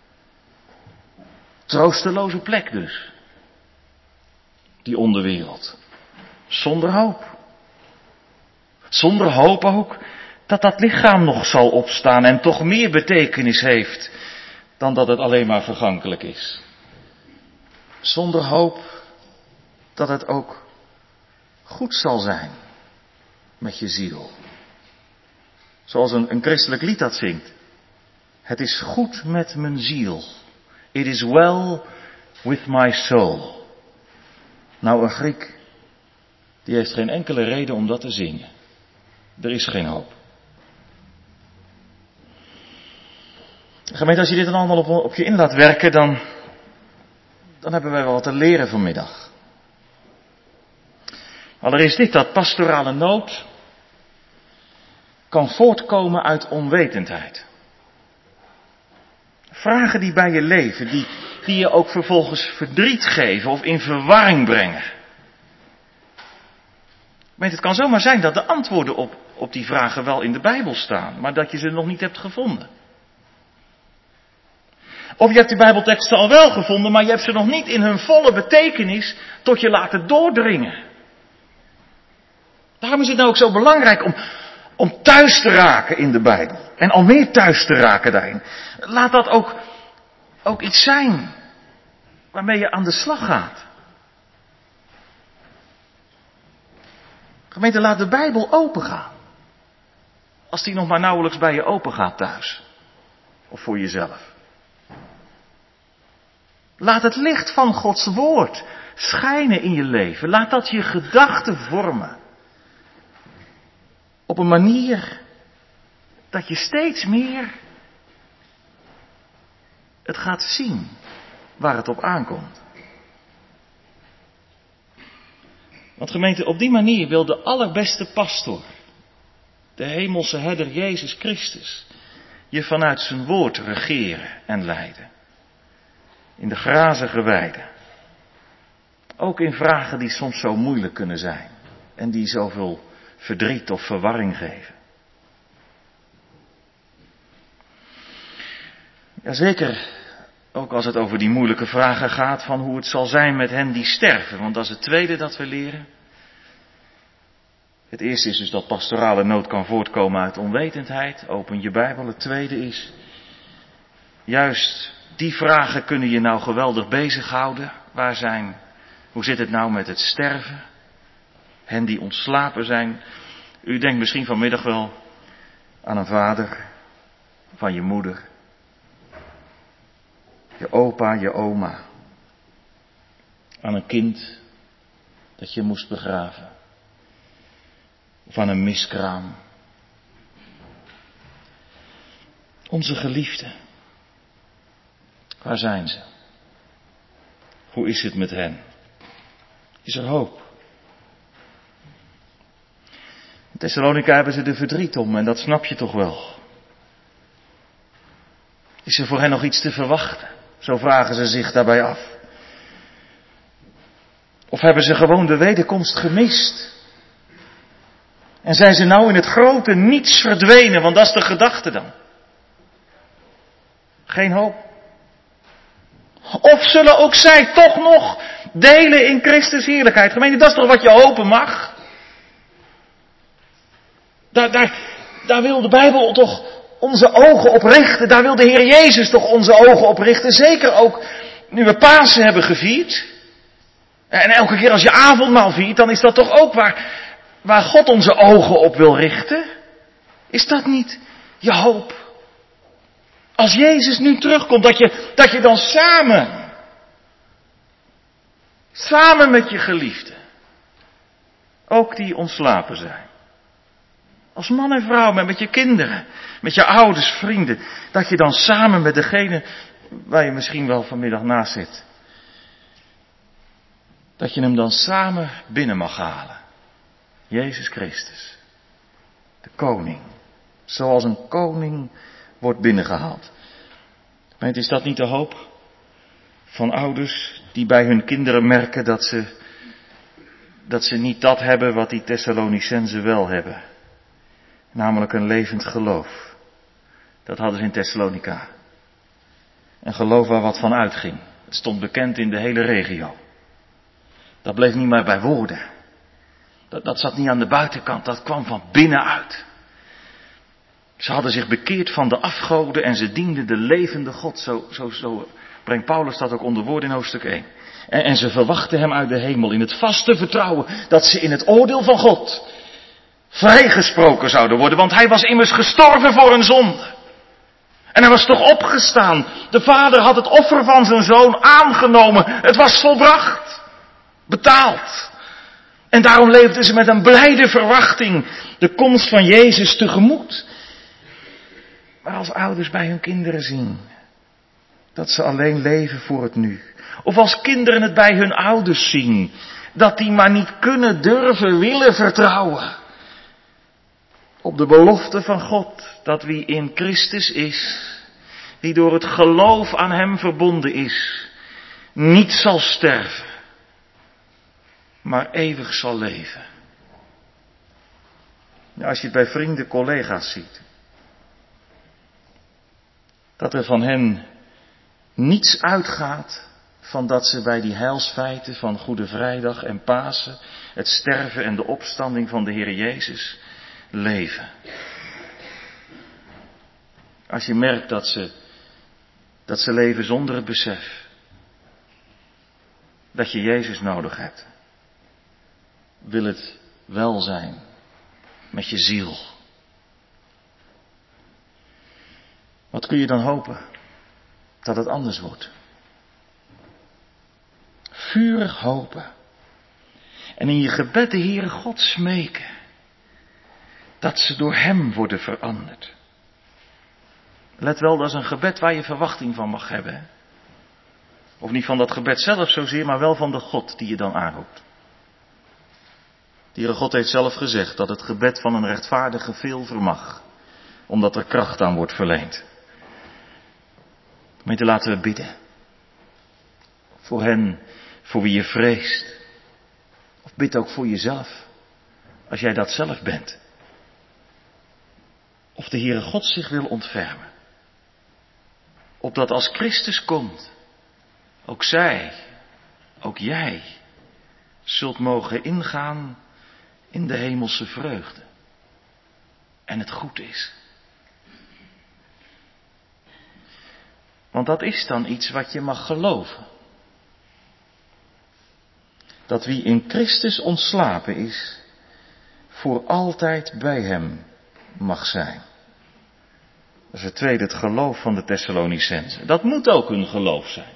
Troosteloze plek dus. Die onderwereld. Zonder hoop. Zonder hoop ook dat dat lichaam nog zal opstaan en toch meer betekenis heeft dan dat het alleen maar vergankelijk is. Zonder hoop dat het ook goed zal zijn met je ziel. Zoals een, een christelijk lied dat zingt. Het is goed met mijn ziel. It is well with my soul. Nou, een Griek, die heeft geen enkele reden om dat te zingen. Er is geen hoop. Gemeente, als je dit dan allemaal op, op je in laat werken, dan, dan hebben wij wel wat te leren vanmiddag. Allereerst dit, dat pastorale nood kan voortkomen uit onwetendheid. Vragen die bij je leven, die, die je ook vervolgens verdriet geven of in verwarring brengen. Maar het kan zomaar zijn dat de antwoorden op, op die vragen wel in de Bijbel staan, maar dat je ze nog niet hebt gevonden. Of je hebt die Bijbelteksten al wel gevonden, maar je hebt ze nog niet in hun volle betekenis tot je laten doordringen. Daarom is het nou ook zo belangrijk om, om thuis te raken in de Bijbel. En al meer thuis te raken daarin. Laat dat ook, ook iets zijn waarmee je aan de slag gaat. Gemeente, laat de Bijbel open gaan. Als die nog maar nauwelijks bij je open gaat thuis. Of voor jezelf. Laat het licht van Gods woord schijnen in je leven. Laat dat je gedachten vormen. Op een manier dat je steeds meer het gaat zien waar het op aankomt. Want gemeente, op die manier wil de allerbeste pastor, de hemelse herder Jezus Christus, je vanuit zijn woord regeren en leiden. In de grazige weide. Ook in vragen die soms zo moeilijk kunnen zijn. En die zoveel verdriet of verwarring geven. Jazeker, ook als het over die moeilijke vragen gaat van hoe het zal zijn met hen die sterven. Want dat is het tweede dat we leren. Het eerste is dus dat pastorale nood kan voortkomen uit onwetendheid. Open je Bijbel. Het tweede is, juist die vragen kunnen je nou geweldig bezighouden. Waar zijn, hoe zit het nou met het sterven? Hen die ontslapen zijn. U denkt misschien vanmiddag wel aan een vader, van je moeder, je opa, je oma. Aan een kind dat je moest begraven. Of aan een miskraam. Onze geliefden. Waar zijn ze? Hoe is het met hen? Is er hoop? In Thessalonica hebben ze er verdriet om en dat snap je toch wel. Is er voor hen nog iets te verwachten? Zo vragen ze zich daarbij af. Of hebben ze gewoon de wederkomst gemist? En zijn ze nou in het grote niets verdwenen, want dat is de gedachte dan. Geen hoop. Of zullen ook zij toch nog delen in Christus heerlijkheid? Gemeente, dat is toch wat je hopen mag? Daar, daar, daar wil de Bijbel toch onze ogen op richten. Daar wil de Heer Jezus toch onze ogen op richten. Zeker ook nu we Pasen hebben gevierd. En elke keer als je avondmaal viert, dan is dat toch ook waar, waar God onze ogen op wil richten? Is dat niet je hoop? Als Jezus nu terugkomt, dat je, dat je dan samen, samen met je geliefden, ook die ontslapen zijn. Als man en vrouw, maar met je kinderen, met je ouders, vrienden, dat je dan samen met degene waar je misschien wel vanmiddag naast zit, dat je hem dan samen binnen mag halen. Jezus Christus, de koning, zoals een koning wordt binnengehaald. Maar is dat niet de hoop van ouders die bij hun kinderen merken dat ze, dat ze niet dat hebben wat die Thessalonicenzen wel hebben? Namelijk een levend geloof. Dat hadden ze in Thessalonica. Een geloof waar wat van uitging. Het stond bekend in de hele regio. Dat bleef niet maar bij woorden. Dat, dat zat niet aan de buitenkant, dat kwam van binnenuit. Ze hadden zich bekeerd van de afgoden en ze dienden de levende God. Zo, zo, zo brengt Paulus dat ook onder woorden in hoofdstuk één. En, en ze verwachten hem uit de hemel in het vaste vertrouwen dat ze in het oordeel van God vrijgesproken zouden worden. Want hij was immers gestorven voor hun zonde. En hij was toch opgestaan. De vader had het offer van zijn zoon aangenomen. Het was volbracht. Betaald. En daarom leefden ze met een blijde verwachting de komst van Jezus tegemoet. Maar als ouders bij hun kinderen zien dat ze alleen leven voor het nu. Of als kinderen het bij hun ouders zien. Dat die maar niet kunnen, durven, willen vertrouwen. Op de belofte van God dat wie in Christus is, die door het geloof aan hem verbonden is, niet zal sterven, maar eeuwig zal leven. Ja, als je het bij vrienden, collega's ziet, dat er van hen niets uitgaat van dat ze bij die heilsfeiten van Goede Vrijdag en Pasen, het sterven en de opstanding van de Heer Jezus, leven. Als je merkt dat ze, dat ze leven zonder het besef dat je Jezus nodig hebt, wil het welzijn met je ziel. Wat kun je dan hopen? Dat het anders wordt. Vurig hopen. En in je gebed de Heere God smeken. Dat ze door hem worden veranderd. Let wel, dat is een gebed waar je verwachting van mag hebben. Hè? Of niet van dat gebed zelf zozeer, maar wel van de God die je dan aanroept. De Heere God heeft zelf gezegd dat het gebed van een rechtvaardige veel vermag. Omdat er kracht aan wordt verleend. Gemeente, laten we bidden. Voor hen, voor wie je vreest. Of bid ook voor jezelf. Als jij dat zelf bent. Of de Heere God zich wil ontfermen. Opdat als Christus komt, ook zij, ook jij, zult mogen ingaan in de hemelse vreugde. En het goed is. Want dat is dan iets wat je mag geloven. Dat wie in Christus ontslapen is, voor altijd bij hem mag zijn. Dat is het tweede, het geloof van de Thessalonicenzen. Dat moet ook hun geloof zijn.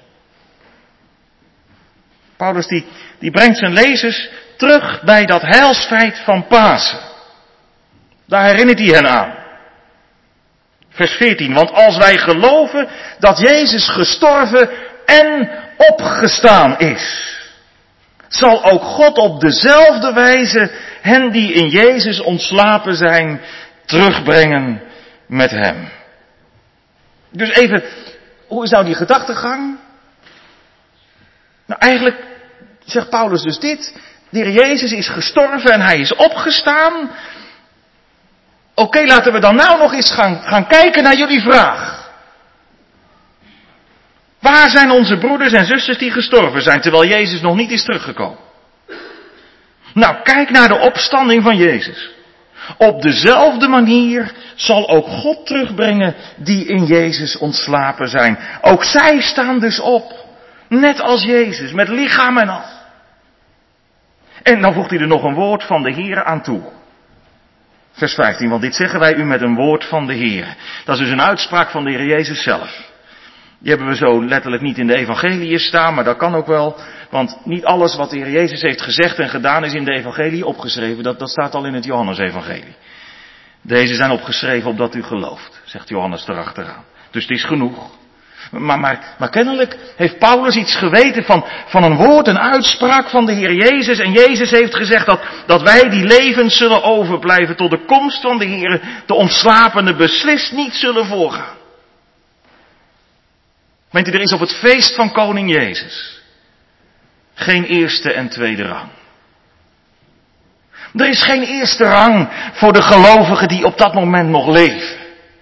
Paulus die, die brengt zijn lezers terug bij dat heilsfeit van Pasen. Daar herinnert hij hen aan. Vers veertien, want als wij geloven dat Jezus gestorven en opgestaan is, zal ook God op dezelfde wijze hen die in Jezus ontslapen zijn, terugbrengen met hem. Dus even, hoe is nou die gedachtegang? Nou, eigenlijk zegt Paulus dus dit. De Heer Jezus is gestorven en hij is opgestaan. Oké, okay, laten we dan nou nog eens gaan, gaan kijken naar jullie vraag. Waar zijn onze broeders en zusters die gestorven zijn, terwijl Jezus nog niet is teruggekomen? Nou, kijk naar de opstanding van Jezus. Op dezelfde manier zal ook God terugbrengen die in Jezus ontslapen zijn. Ook zij staan dus op. Net als Jezus, met lichaam en al. En dan voegt hij er nog een woord van de Heer aan toe. Vers vijftien, want dit zeggen wij u met een woord van de Heer. Dat is dus een uitspraak van de Heer Jezus zelf. Die hebben we zo letterlijk niet in de evangeliën staan, maar dat kan ook wel. Want niet alles wat de Heer Jezus heeft gezegd en gedaan is in de evangelie opgeschreven. Dat, dat staat al in het Johannes-evangelie. Deze zijn opgeschreven opdat u gelooft, zegt Johannes erachteraan. Dus het is genoeg. Maar, maar, maar kennelijk heeft Paulus iets geweten van, van een woord, een uitspraak van de Heer Jezus. En Jezus heeft gezegd dat, dat wij die levend zullen overblijven tot de komst van de Heer, de ontslapenen beslist niet zullen voorgaan. Weet u, er is op het feest van koning Jezus geen eerste en tweede rang. Er is geen eerste rang voor de gelovigen die op dat moment nog leven.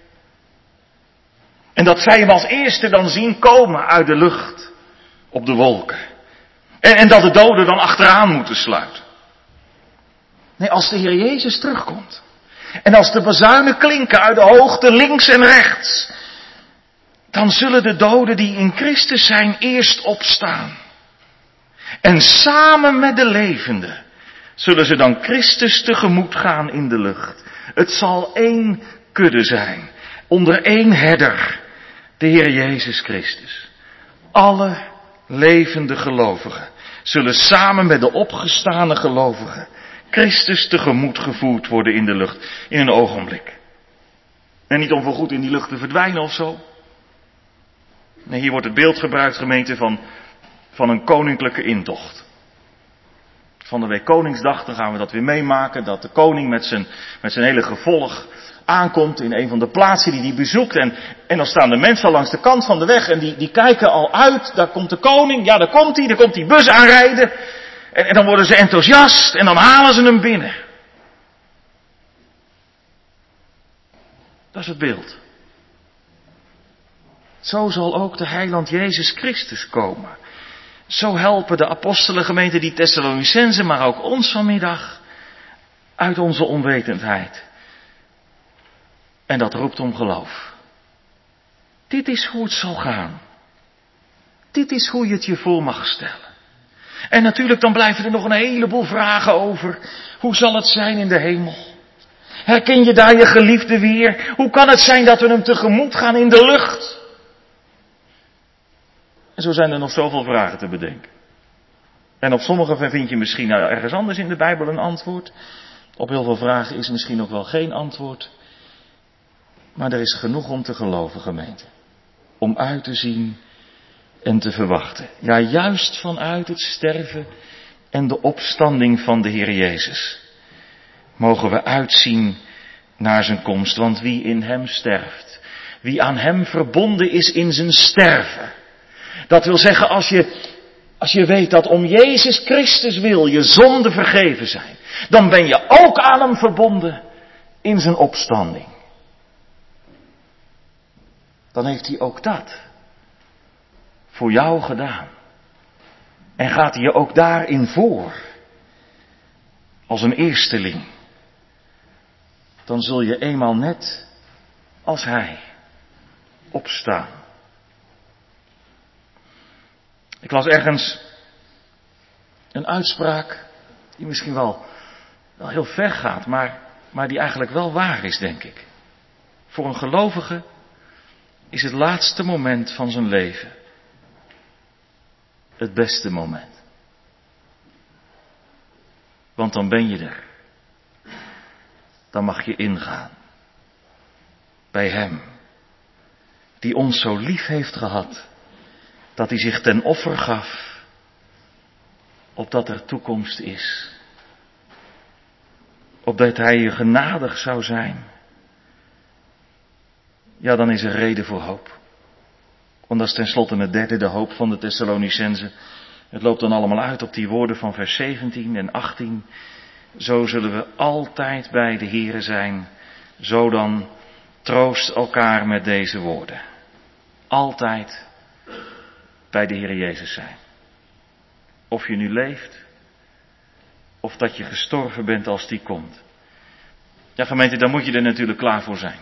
En dat zij hem als eerste dan zien komen uit de lucht op de wolken. En, en dat de doden dan achteraan moeten sluiten. Nee, als de Heer Jezus terugkomt. En als de bazuinen klinken uit de hoogte links en rechts. Dan zullen de doden die in Christus zijn eerst opstaan. En samen met de levenden zullen ze dan Christus tegemoet gaan in de lucht. Het zal één kudde zijn. Onder één herder. De Heer Jezus Christus. Alle levende gelovigen zullen samen met de opgestane gelovigen Christus tegemoet gevoerd worden in de lucht. In een ogenblik. En niet om voorgoed in die lucht te verdwijnen of zo. Nee, hier wordt het beeld gebruikt, gemeente, van, van een koninklijke intocht. Van de week Koningsdag, dan gaan we dat weer meemaken, dat de koning met zijn, met zijn hele gevolg aankomt in een van de plaatsen die hij bezoekt. En, en dan staan de mensen al langs de kant van de weg en die, die kijken al uit, daar komt de koning, ja daar komt hij, daar komt die bus aanrijden. En, en dan worden ze enthousiast en dan halen ze hem binnen. Dat is het beeld. Zo zal ook de heiland Jezus Christus komen. Zo helpen de apostelengemeente die Thessalonicenzen, maar ook ons vanmiddag, uit onze onwetendheid. En dat roept om geloof. Dit is hoe het zal gaan. Dit is hoe je het je voor mag stellen. En natuurlijk dan blijven er nog een heleboel vragen over. Hoe zal het zijn in de hemel? Herken je daar je geliefde weer? Hoe kan het zijn dat we hem tegemoet gaan in de lucht? En zo zijn er nog zoveel vragen te bedenken. En op sommige vind je misschien ergens anders in de Bijbel een antwoord. Op heel veel vragen is misschien nog wel geen antwoord. Maar er is genoeg om te geloven, gemeente. Om uit te zien en te verwachten. Ja, juist vanuit het sterven en de opstanding van de Heer Jezus mogen we uitzien naar zijn komst. Want wie in hem sterft, wie aan hem verbonden is in zijn sterven. Dat wil zeggen, als je, als je weet dat om Jezus Christus wil je zonden vergeven zijn, dan ben je ook aan hem verbonden in zijn opstanding. Dan heeft hij ook dat voor jou gedaan. En gaat hij je ook daarin voor, als een eersteling. Dan zul je eenmaal net als hij opstaan. Ik las ergens een uitspraak die misschien wel, wel heel ver gaat, maar, maar die eigenlijk wel waar is, denk ik. Voor een gelovige is het laatste moment van zijn leven het beste moment. Want dan ben je er. Dan mag je ingaan. Bij hem. Die ons zo lief heeft gehad. Dat hij zich ten offer gaf. Opdat er toekomst is. Opdat hij je genadig zou zijn. Ja, dan is er reden voor hoop. Want dat is tenslotte het derde, de hoop van de Thessalonicenzen. Het loopt dan allemaal uit op die woorden van vers zeventien en achttien. Zo zullen we altijd bij de Here zijn. Zo dan troost elkaar met deze woorden. Altijd bij de Heer Jezus zijn. Of je nu leeft, of dat je gestorven bent als die komt. Ja, gemeente, daar moet je er natuurlijk klaar voor zijn.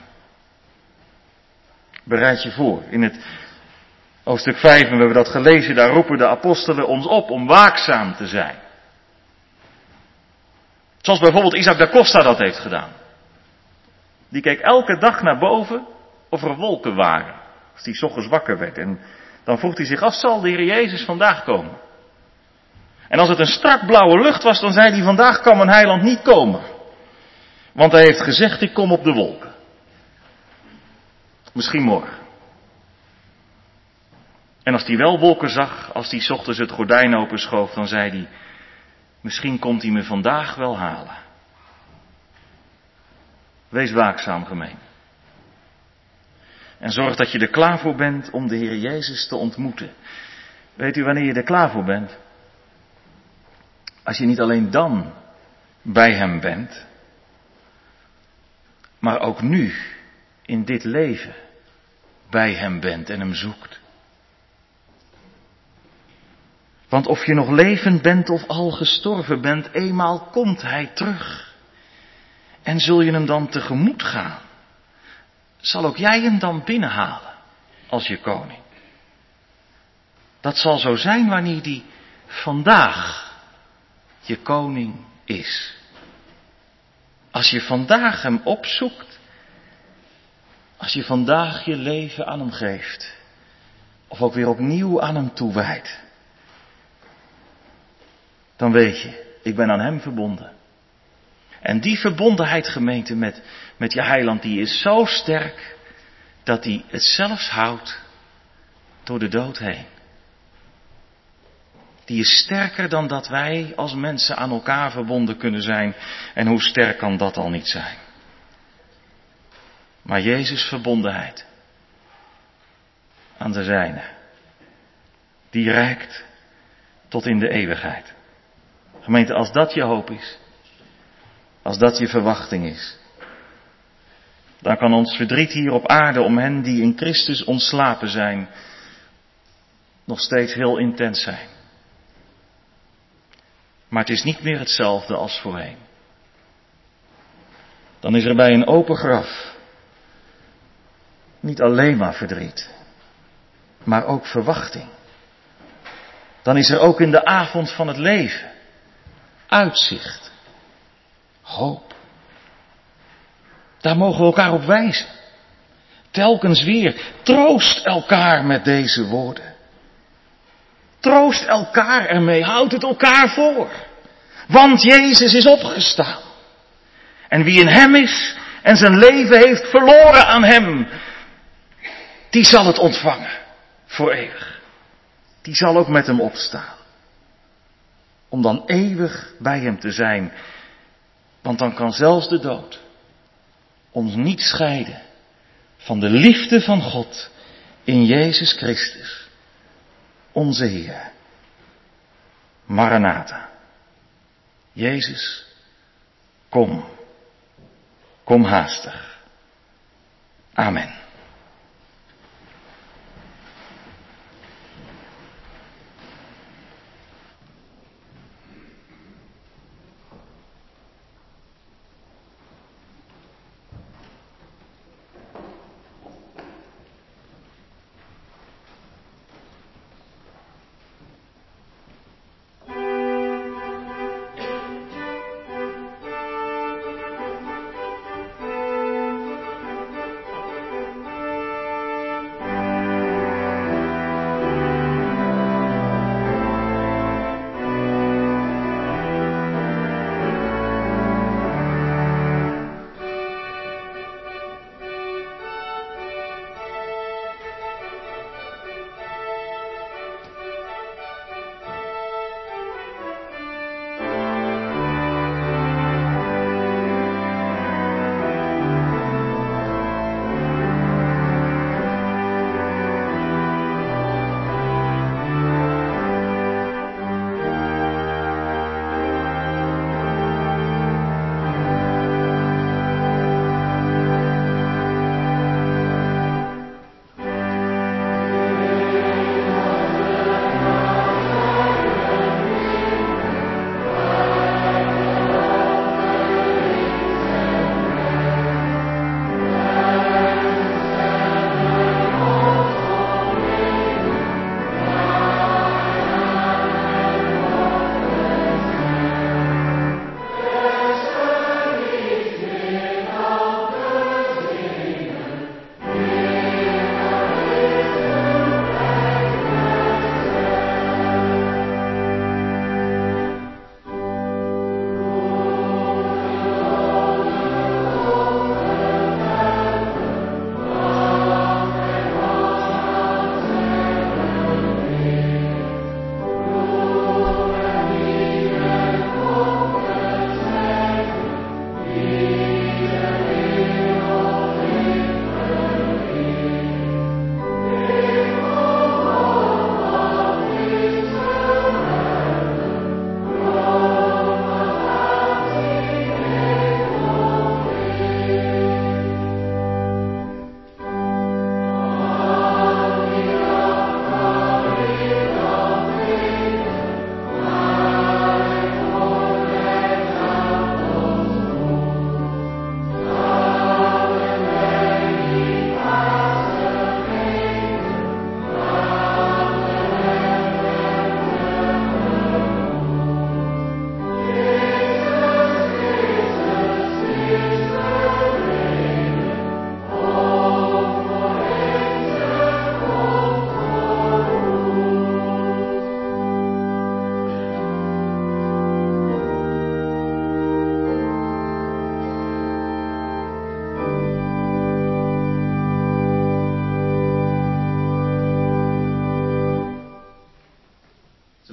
Bereid je voor. In het hoofdstuk vijf, en we hebben dat gelezen, daar roepen de apostelen ons op om waakzaam te zijn. Zoals bijvoorbeeld Isaac da Costa dat heeft gedaan. Die keek elke dag naar boven of er wolken waren. Als hij 's ochtends wakker werd. En dan vroeg hij zich af, zal de Heer Jezus vandaag komen? En als het een strak blauwe lucht was, dan zei hij, vandaag kan mijn heiland niet komen. Want hij heeft gezegd, ik kom op de wolken. Misschien morgen. En als hij wel wolken zag, als hij 's ochtends het gordijn openschoof, dan zei hij, misschien komt hij me vandaag wel halen. Wees waakzaam, gemeen. En zorg dat je er klaar voor bent om de Heer Jezus te ontmoeten. Weet u wanneer je er klaar voor bent? Als je niet alleen dan bij hem bent, maar ook nu, in dit leven, bij hem bent en hem zoekt. Want of je nog levend bent of al gestorven bent, eenmaal komt hij terug. En zul je hem dan tegemoet gaan? Zal ook jij hem dan binnenhalen als je koning? Dat zal zo zijn wanneer die vandaag je koning is. Als je vandaag hem opzoekt, als je vandaag je leven aan hem geeft, of ook weer opnieuw aan hem toewijdt, dan weet je, ik ben aan hem verbonden. En die verbondenheid, gemeente, met, met je heiland, die is zo sterk, dat hij het zelfs houdt door de dood heen. Die is sterker dan dat wij als mensen aan elkaar verbonden kunnen zijn. En hoe sterk kan dat al niet zijn? Maar Jezus' verbondenheid aan de zijne, die reikt tot in de eeuwigheid. Gemeente, als dat je hoop is, als dat je verwachting is, dan kan ons verdriet hier op aarde om hen die in Christus ontslapen zijn, nog steeds heel intens zijn. Maar het is niet meer hetzelfde als voorheen. Dan is er bij een open graf niet alleen maar verdriet, maar ook verwachting. Dan is er ook in de avond van het leven uitzicht, hoop. Daar mogen we elkaar op wijzen. Telkens weer, troost elkaar met deze woorden. Troost elkaar ermee, houd het elkaar voor. Want Jezus is opgestaan. En wie in hem is en zijn leven heeft verloren aan hem, die zal het ontvangen voor eeuwig. Die zal ook met hem opstaan. Om dan eeuwig bij hem te zijn. Want dan kan zelfs de dood ons niet scheiden van de liefde van God in Jezus Christus, onze Heer. Maranatha. Jezus, kom. Kom haastig. Amen.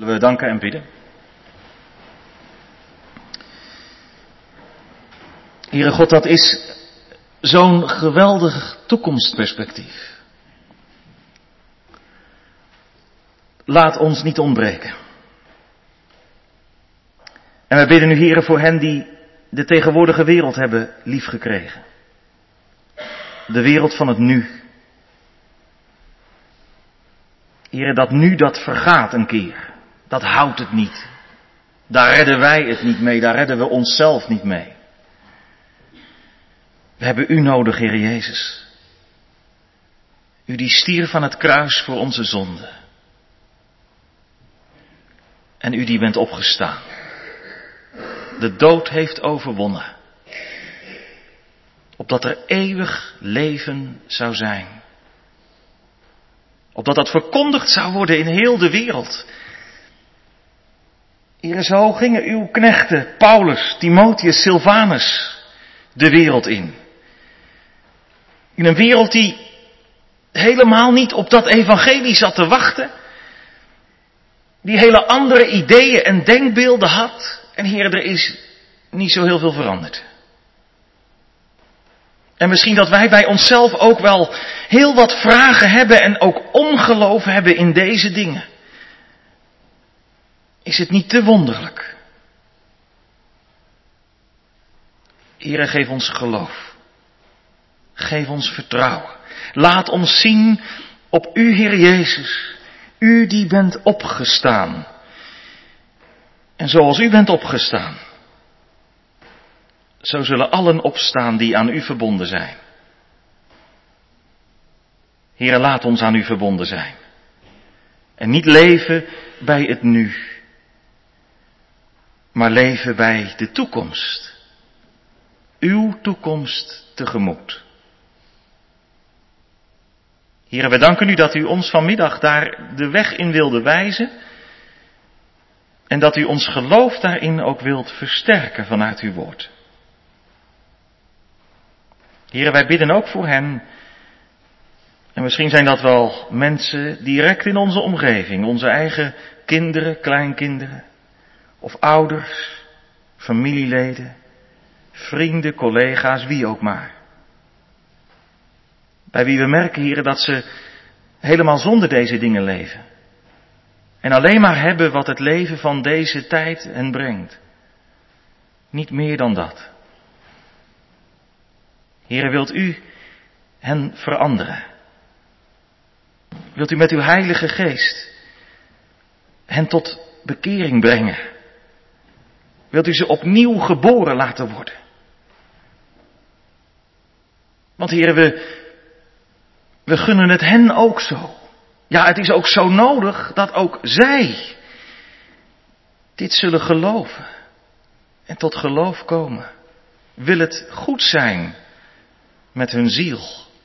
Zullen we danken en bidden? Heere God, dat is zo'n geweldig toekomstperspectief. Laat ons niet ontbreken. En wij bidden nu, Heere, voor hen die de tegenwoordige wereld hebben liefgekregen. De wereld van het nu. Heere, dat nu dat vergaat een keer. Dat houdt het niet. Daar redden wij het niet mee, daar redden we onszelf niet mee. We hebben u nodig, Heer Jezus. U die stierf aan het kruis voor onze zonden. En u die bent opgestaan. De dood heeft overwonnen. Opdat er eeuwig leven zou zijn. Opdat dat verkondigd zou worden in heel de wereld. Heer, zo gingen uw knechten, Paulus, Timotheus, Silvanus, de wereld in. In een wereld die helemaal niet op dat evangelie zat te wachten. Die hele andere ideeën en denkbeelden had. En Heer, er is niet zo heel veel veranderd. En misschien dat wij bij onszelf ook wel heel wat vragen hebben en ook ongeloof hebben in deze dingen. Is het niet te wonderlijk? Heere, geef ons geloof. Geef ons vertrouwen. Laat ons zien op u, Heer Jezus. U die bent opgestaan. En zoals u bent opgestaan, zo zullen allen opstaan die aan u verbonden zijn. Heere, laat ons aan u verbonden zijn. En niet leven bij het nu, maar leven bij de toekomst. Uw toekomst tegemoet. Heere, we danken u dat u ons vanmiddag daar de weg in wilde wijzen. En dat u ons geloof daarin ook wilt versterken vanuit uw woord. Heere, wij bidden ook voor hen. En misschien zijn dat wel mensen direct in onze omgeving. Onze eigen kinderen, kleinkinderen. Of ouders, familieleden, vrienden, collega's, wie ook maar. Bij wie we merken, Heere, dat ze helemaal zonder deze dingen leven. En alleen maar hebben wat het leven van deze tijd hen brengt. Niet meer dan dat. Heere, wilt u hen veranderen? Wilt u met uw Heilige Geest hen tot bekering brengen? Wilt u ze opnieuw geboren laten worden? Want Heere, we, we gunnen het hen ook zo. Ja, het is ook zo nodig dat ook zij dit zullen geloven en tot geloof komen. Wil het goed zijn met hun ziel?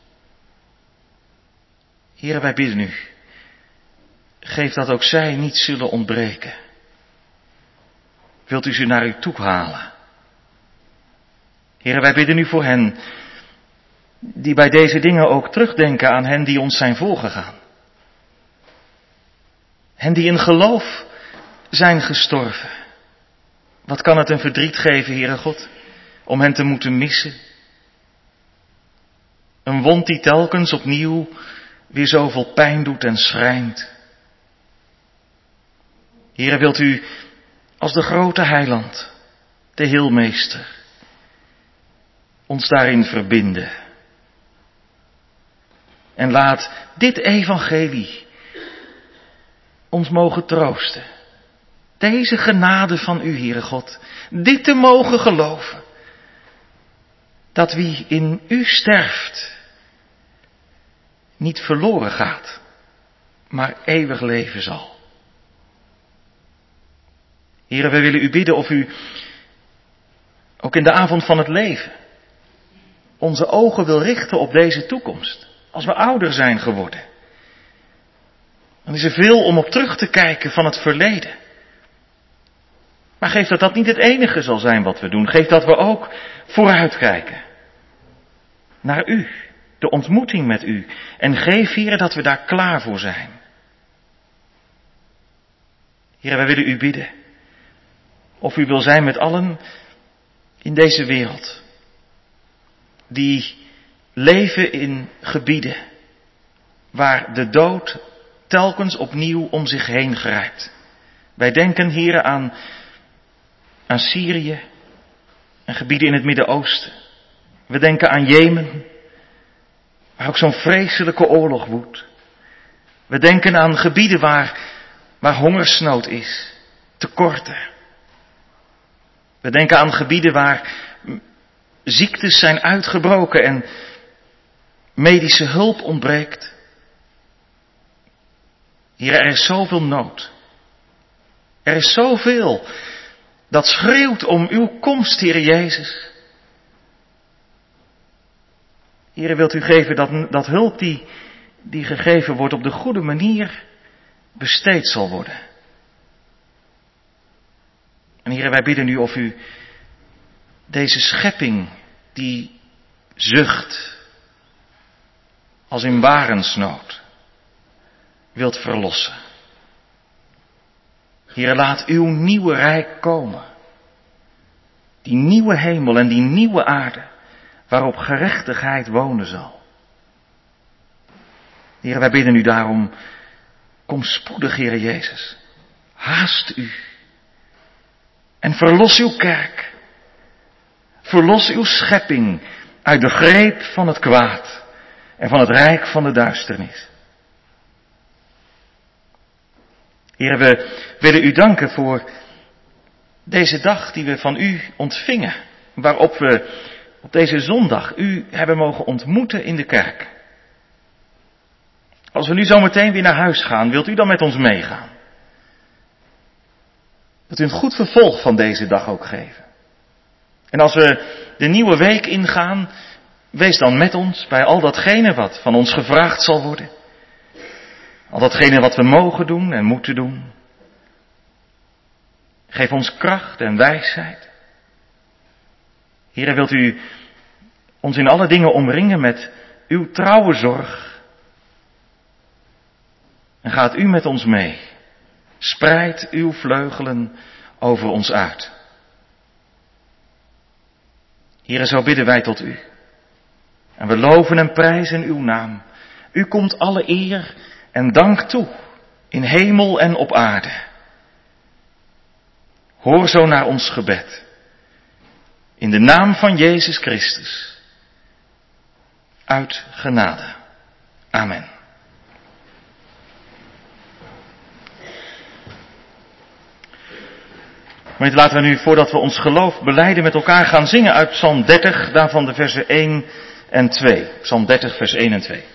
Heere, wij bidden u, geef dat ook zij niet zullen ontbreken. Wilt u ze naar u toe halen? Heere, wij bidden u voor hen die bij deze dingen ook terugdenken aan hen die ons zijn voorgegaan. Hen die in geloof zijn gestorven. Wat kan het een verdriet geven, Heere God, om hen te moeten missen? Een wond die telkens opnieuw weer zoveel pijn doet en schrijnt. Heere, wilt u als de grote heiland, de heelmeester, ons daarin verbinden. En laat dit evangelie ons mogen troosten. Deze genade van u, Heere God, dit te mogen geloven. Dat wie in u sterft, niet verloren gaat, maar eeuwig leven zal. Heere, wij willen u bidden of u ook in de avond van het leven onze ogen wil richten op deze toekomst. Als we ouder zijn geworden. Dan is er veel om op terug te kijken van het verleden. Maar geef dat dat niet het enige zal zijn wat we doen. Geef dat we ook vooruitkijken. Naar u. De ontmoeting met u. En geef, Heere, dat we daar klaar voor zijn. Heer, wij willen u bidden. Of u wil zijn met allen in deze wereld. Die leven in gebieden waar de dood telkens opnieuw om zich heen grijpt. Wij denken, Heer, aan, aan Syrië en gebieden in het Midden-Oosten. We denken aan Jemen, waar ook zo'n vreselijke oorlog woedt. We denken aan gebieden waar, waar hongersnood is, tekorten. We denken aan gebieden waar ziektes zijn uitgebroken en medische hulp ontbreekt. Heer, er is zoveel nood. Er is zoveel dat schreeuwt om uw komst, Heer Jezus. Heer, wilt u geven dat, dat hulp die, die gegeven wordt op de goede manier besteed zal worden. En Heer, wij bidden u of u deze schepping die zucht als in barensnood wilt verlossen. Heer, laat uw nieuwe rijk komen. Die nieuwe hemel en die nieuwe aarde waarop gerechtigheid wonen zal. Heer, wij bidden u daarom, kom spoedig, Heer Jezus. Haast u. En verlos uw kerk. Verlos uw schepping uit de greep van het kwaad en van het rijk van de duisternis. Heer, we willen u danken voor deze dag die we van u ontvingen. Waarop we op deze zondag u hebben mogen ontmoeten in de kerk. Als we nu zo meteen weer naar huis gaan, wilt u dan met ons meegaan? Dat u een goed vervolg van deze dag ook geven. En als we de nieuwe week ingaan, wees dan met ons bij al datgene wat van ons gevraagd zal worden. Al datgene wat we mogen doen en moeten doen. Geef ons kracht en wijsheid. Heere, wilt u ons in alle dingen omringen met uw trouwe zorg. En gaat u met ons mee. Spreid uw vleugelen over ons uit. Heere, zo bidden wij tot u. En we loven en prijzen uw naam. U komt alle eer en dank toe, in hemel en op aarde. Hoor zo naar ons gebed. In de naam van Jezus Christus. Uit genade. Amen. Maar laten we nu, voordat we ons geloof belijden, met elkaar gaan zingen uit Psalm dertig, daarvan de versen één en twee. Psalm dertig, vers één en twee.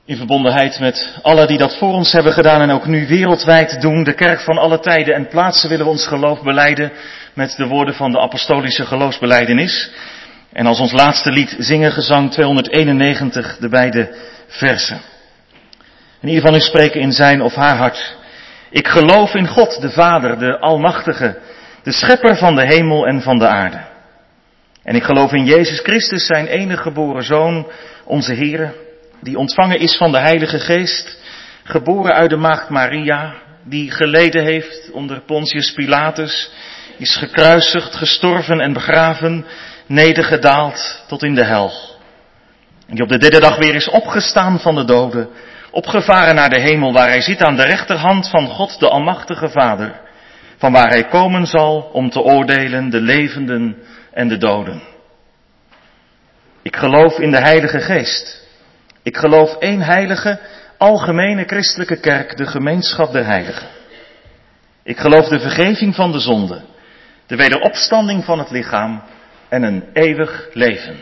In verbondenheid met allen die dat voor ons hebben gedaan en ook nu wereldwijd doen, de kerk van alle tijden en plaatsen, willen we ons geloof belijden met de woorden van de apostolische geloofsbelijdenis. En als ons laatste lied zingen gezang tweehonderdeenennegentig de beide versen. En ieder van u spreken in zijn of haar hart. Ik geloof in God, de Vader, de Almachtige, de Schepper van de hemel en van de aarde. En ik geloof in Jezus Christus, zijn enige geboren Zoon, onze Heere, die ontvangen is van de Heilige Geest, geboren uit de maagd Maria, die geleden heeft onder Pontius Pilatus, is gekruisigd, gestorven en begraven, nedergedaald tot in de hel. En die op de derde dag weer is opgestaan van de doden, opgevaren naar de hemel, waar hij zit aan de rechterhand van God de Almachtige Vader, van waar hij komen zal om te oordelen de levenden en de doden. Ik geloof in de Heilige Geest. Ik geloof één heilige, algemene christelijke kerk, de gemeenschap der heiligen. Ik geloof de vergeving van de zonde, de wederopstanding van het lichaam en een eeuwig leven.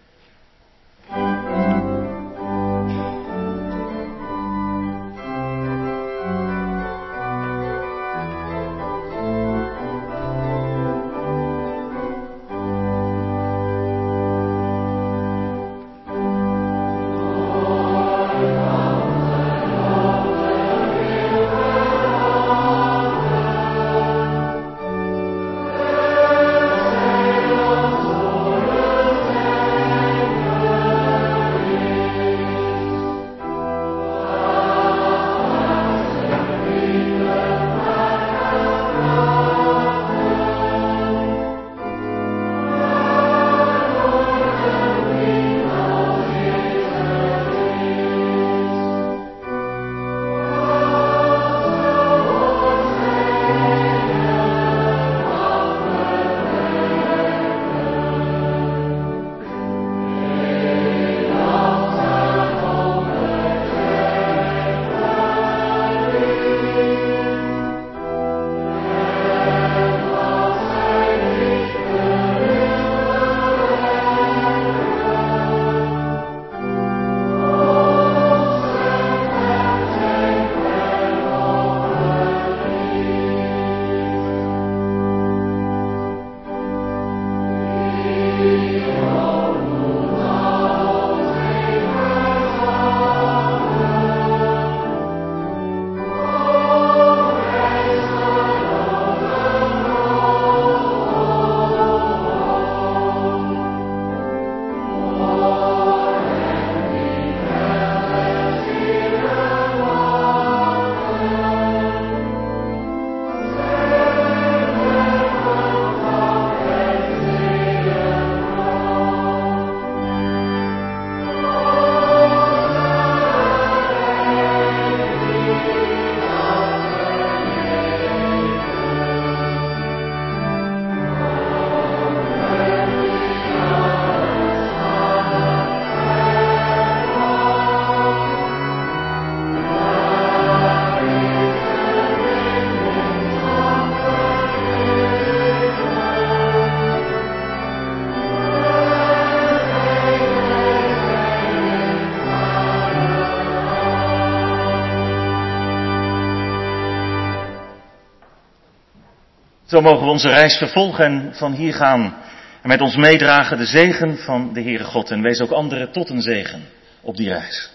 Zo mogen we onze reis vervolgen en van hier gaan en met ons meedragen de zegen van de Heere God. En wees ook anderen tot een zegen op die reis.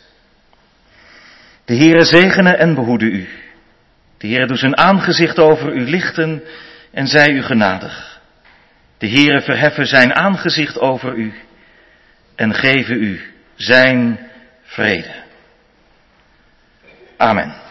De Heere zegene en behoede u. De Heere doet zijn aangezicht over u lichten en zij u genadig. De Heere verheffen zijn aangezicht over u en geven u zijn vrede. Amen.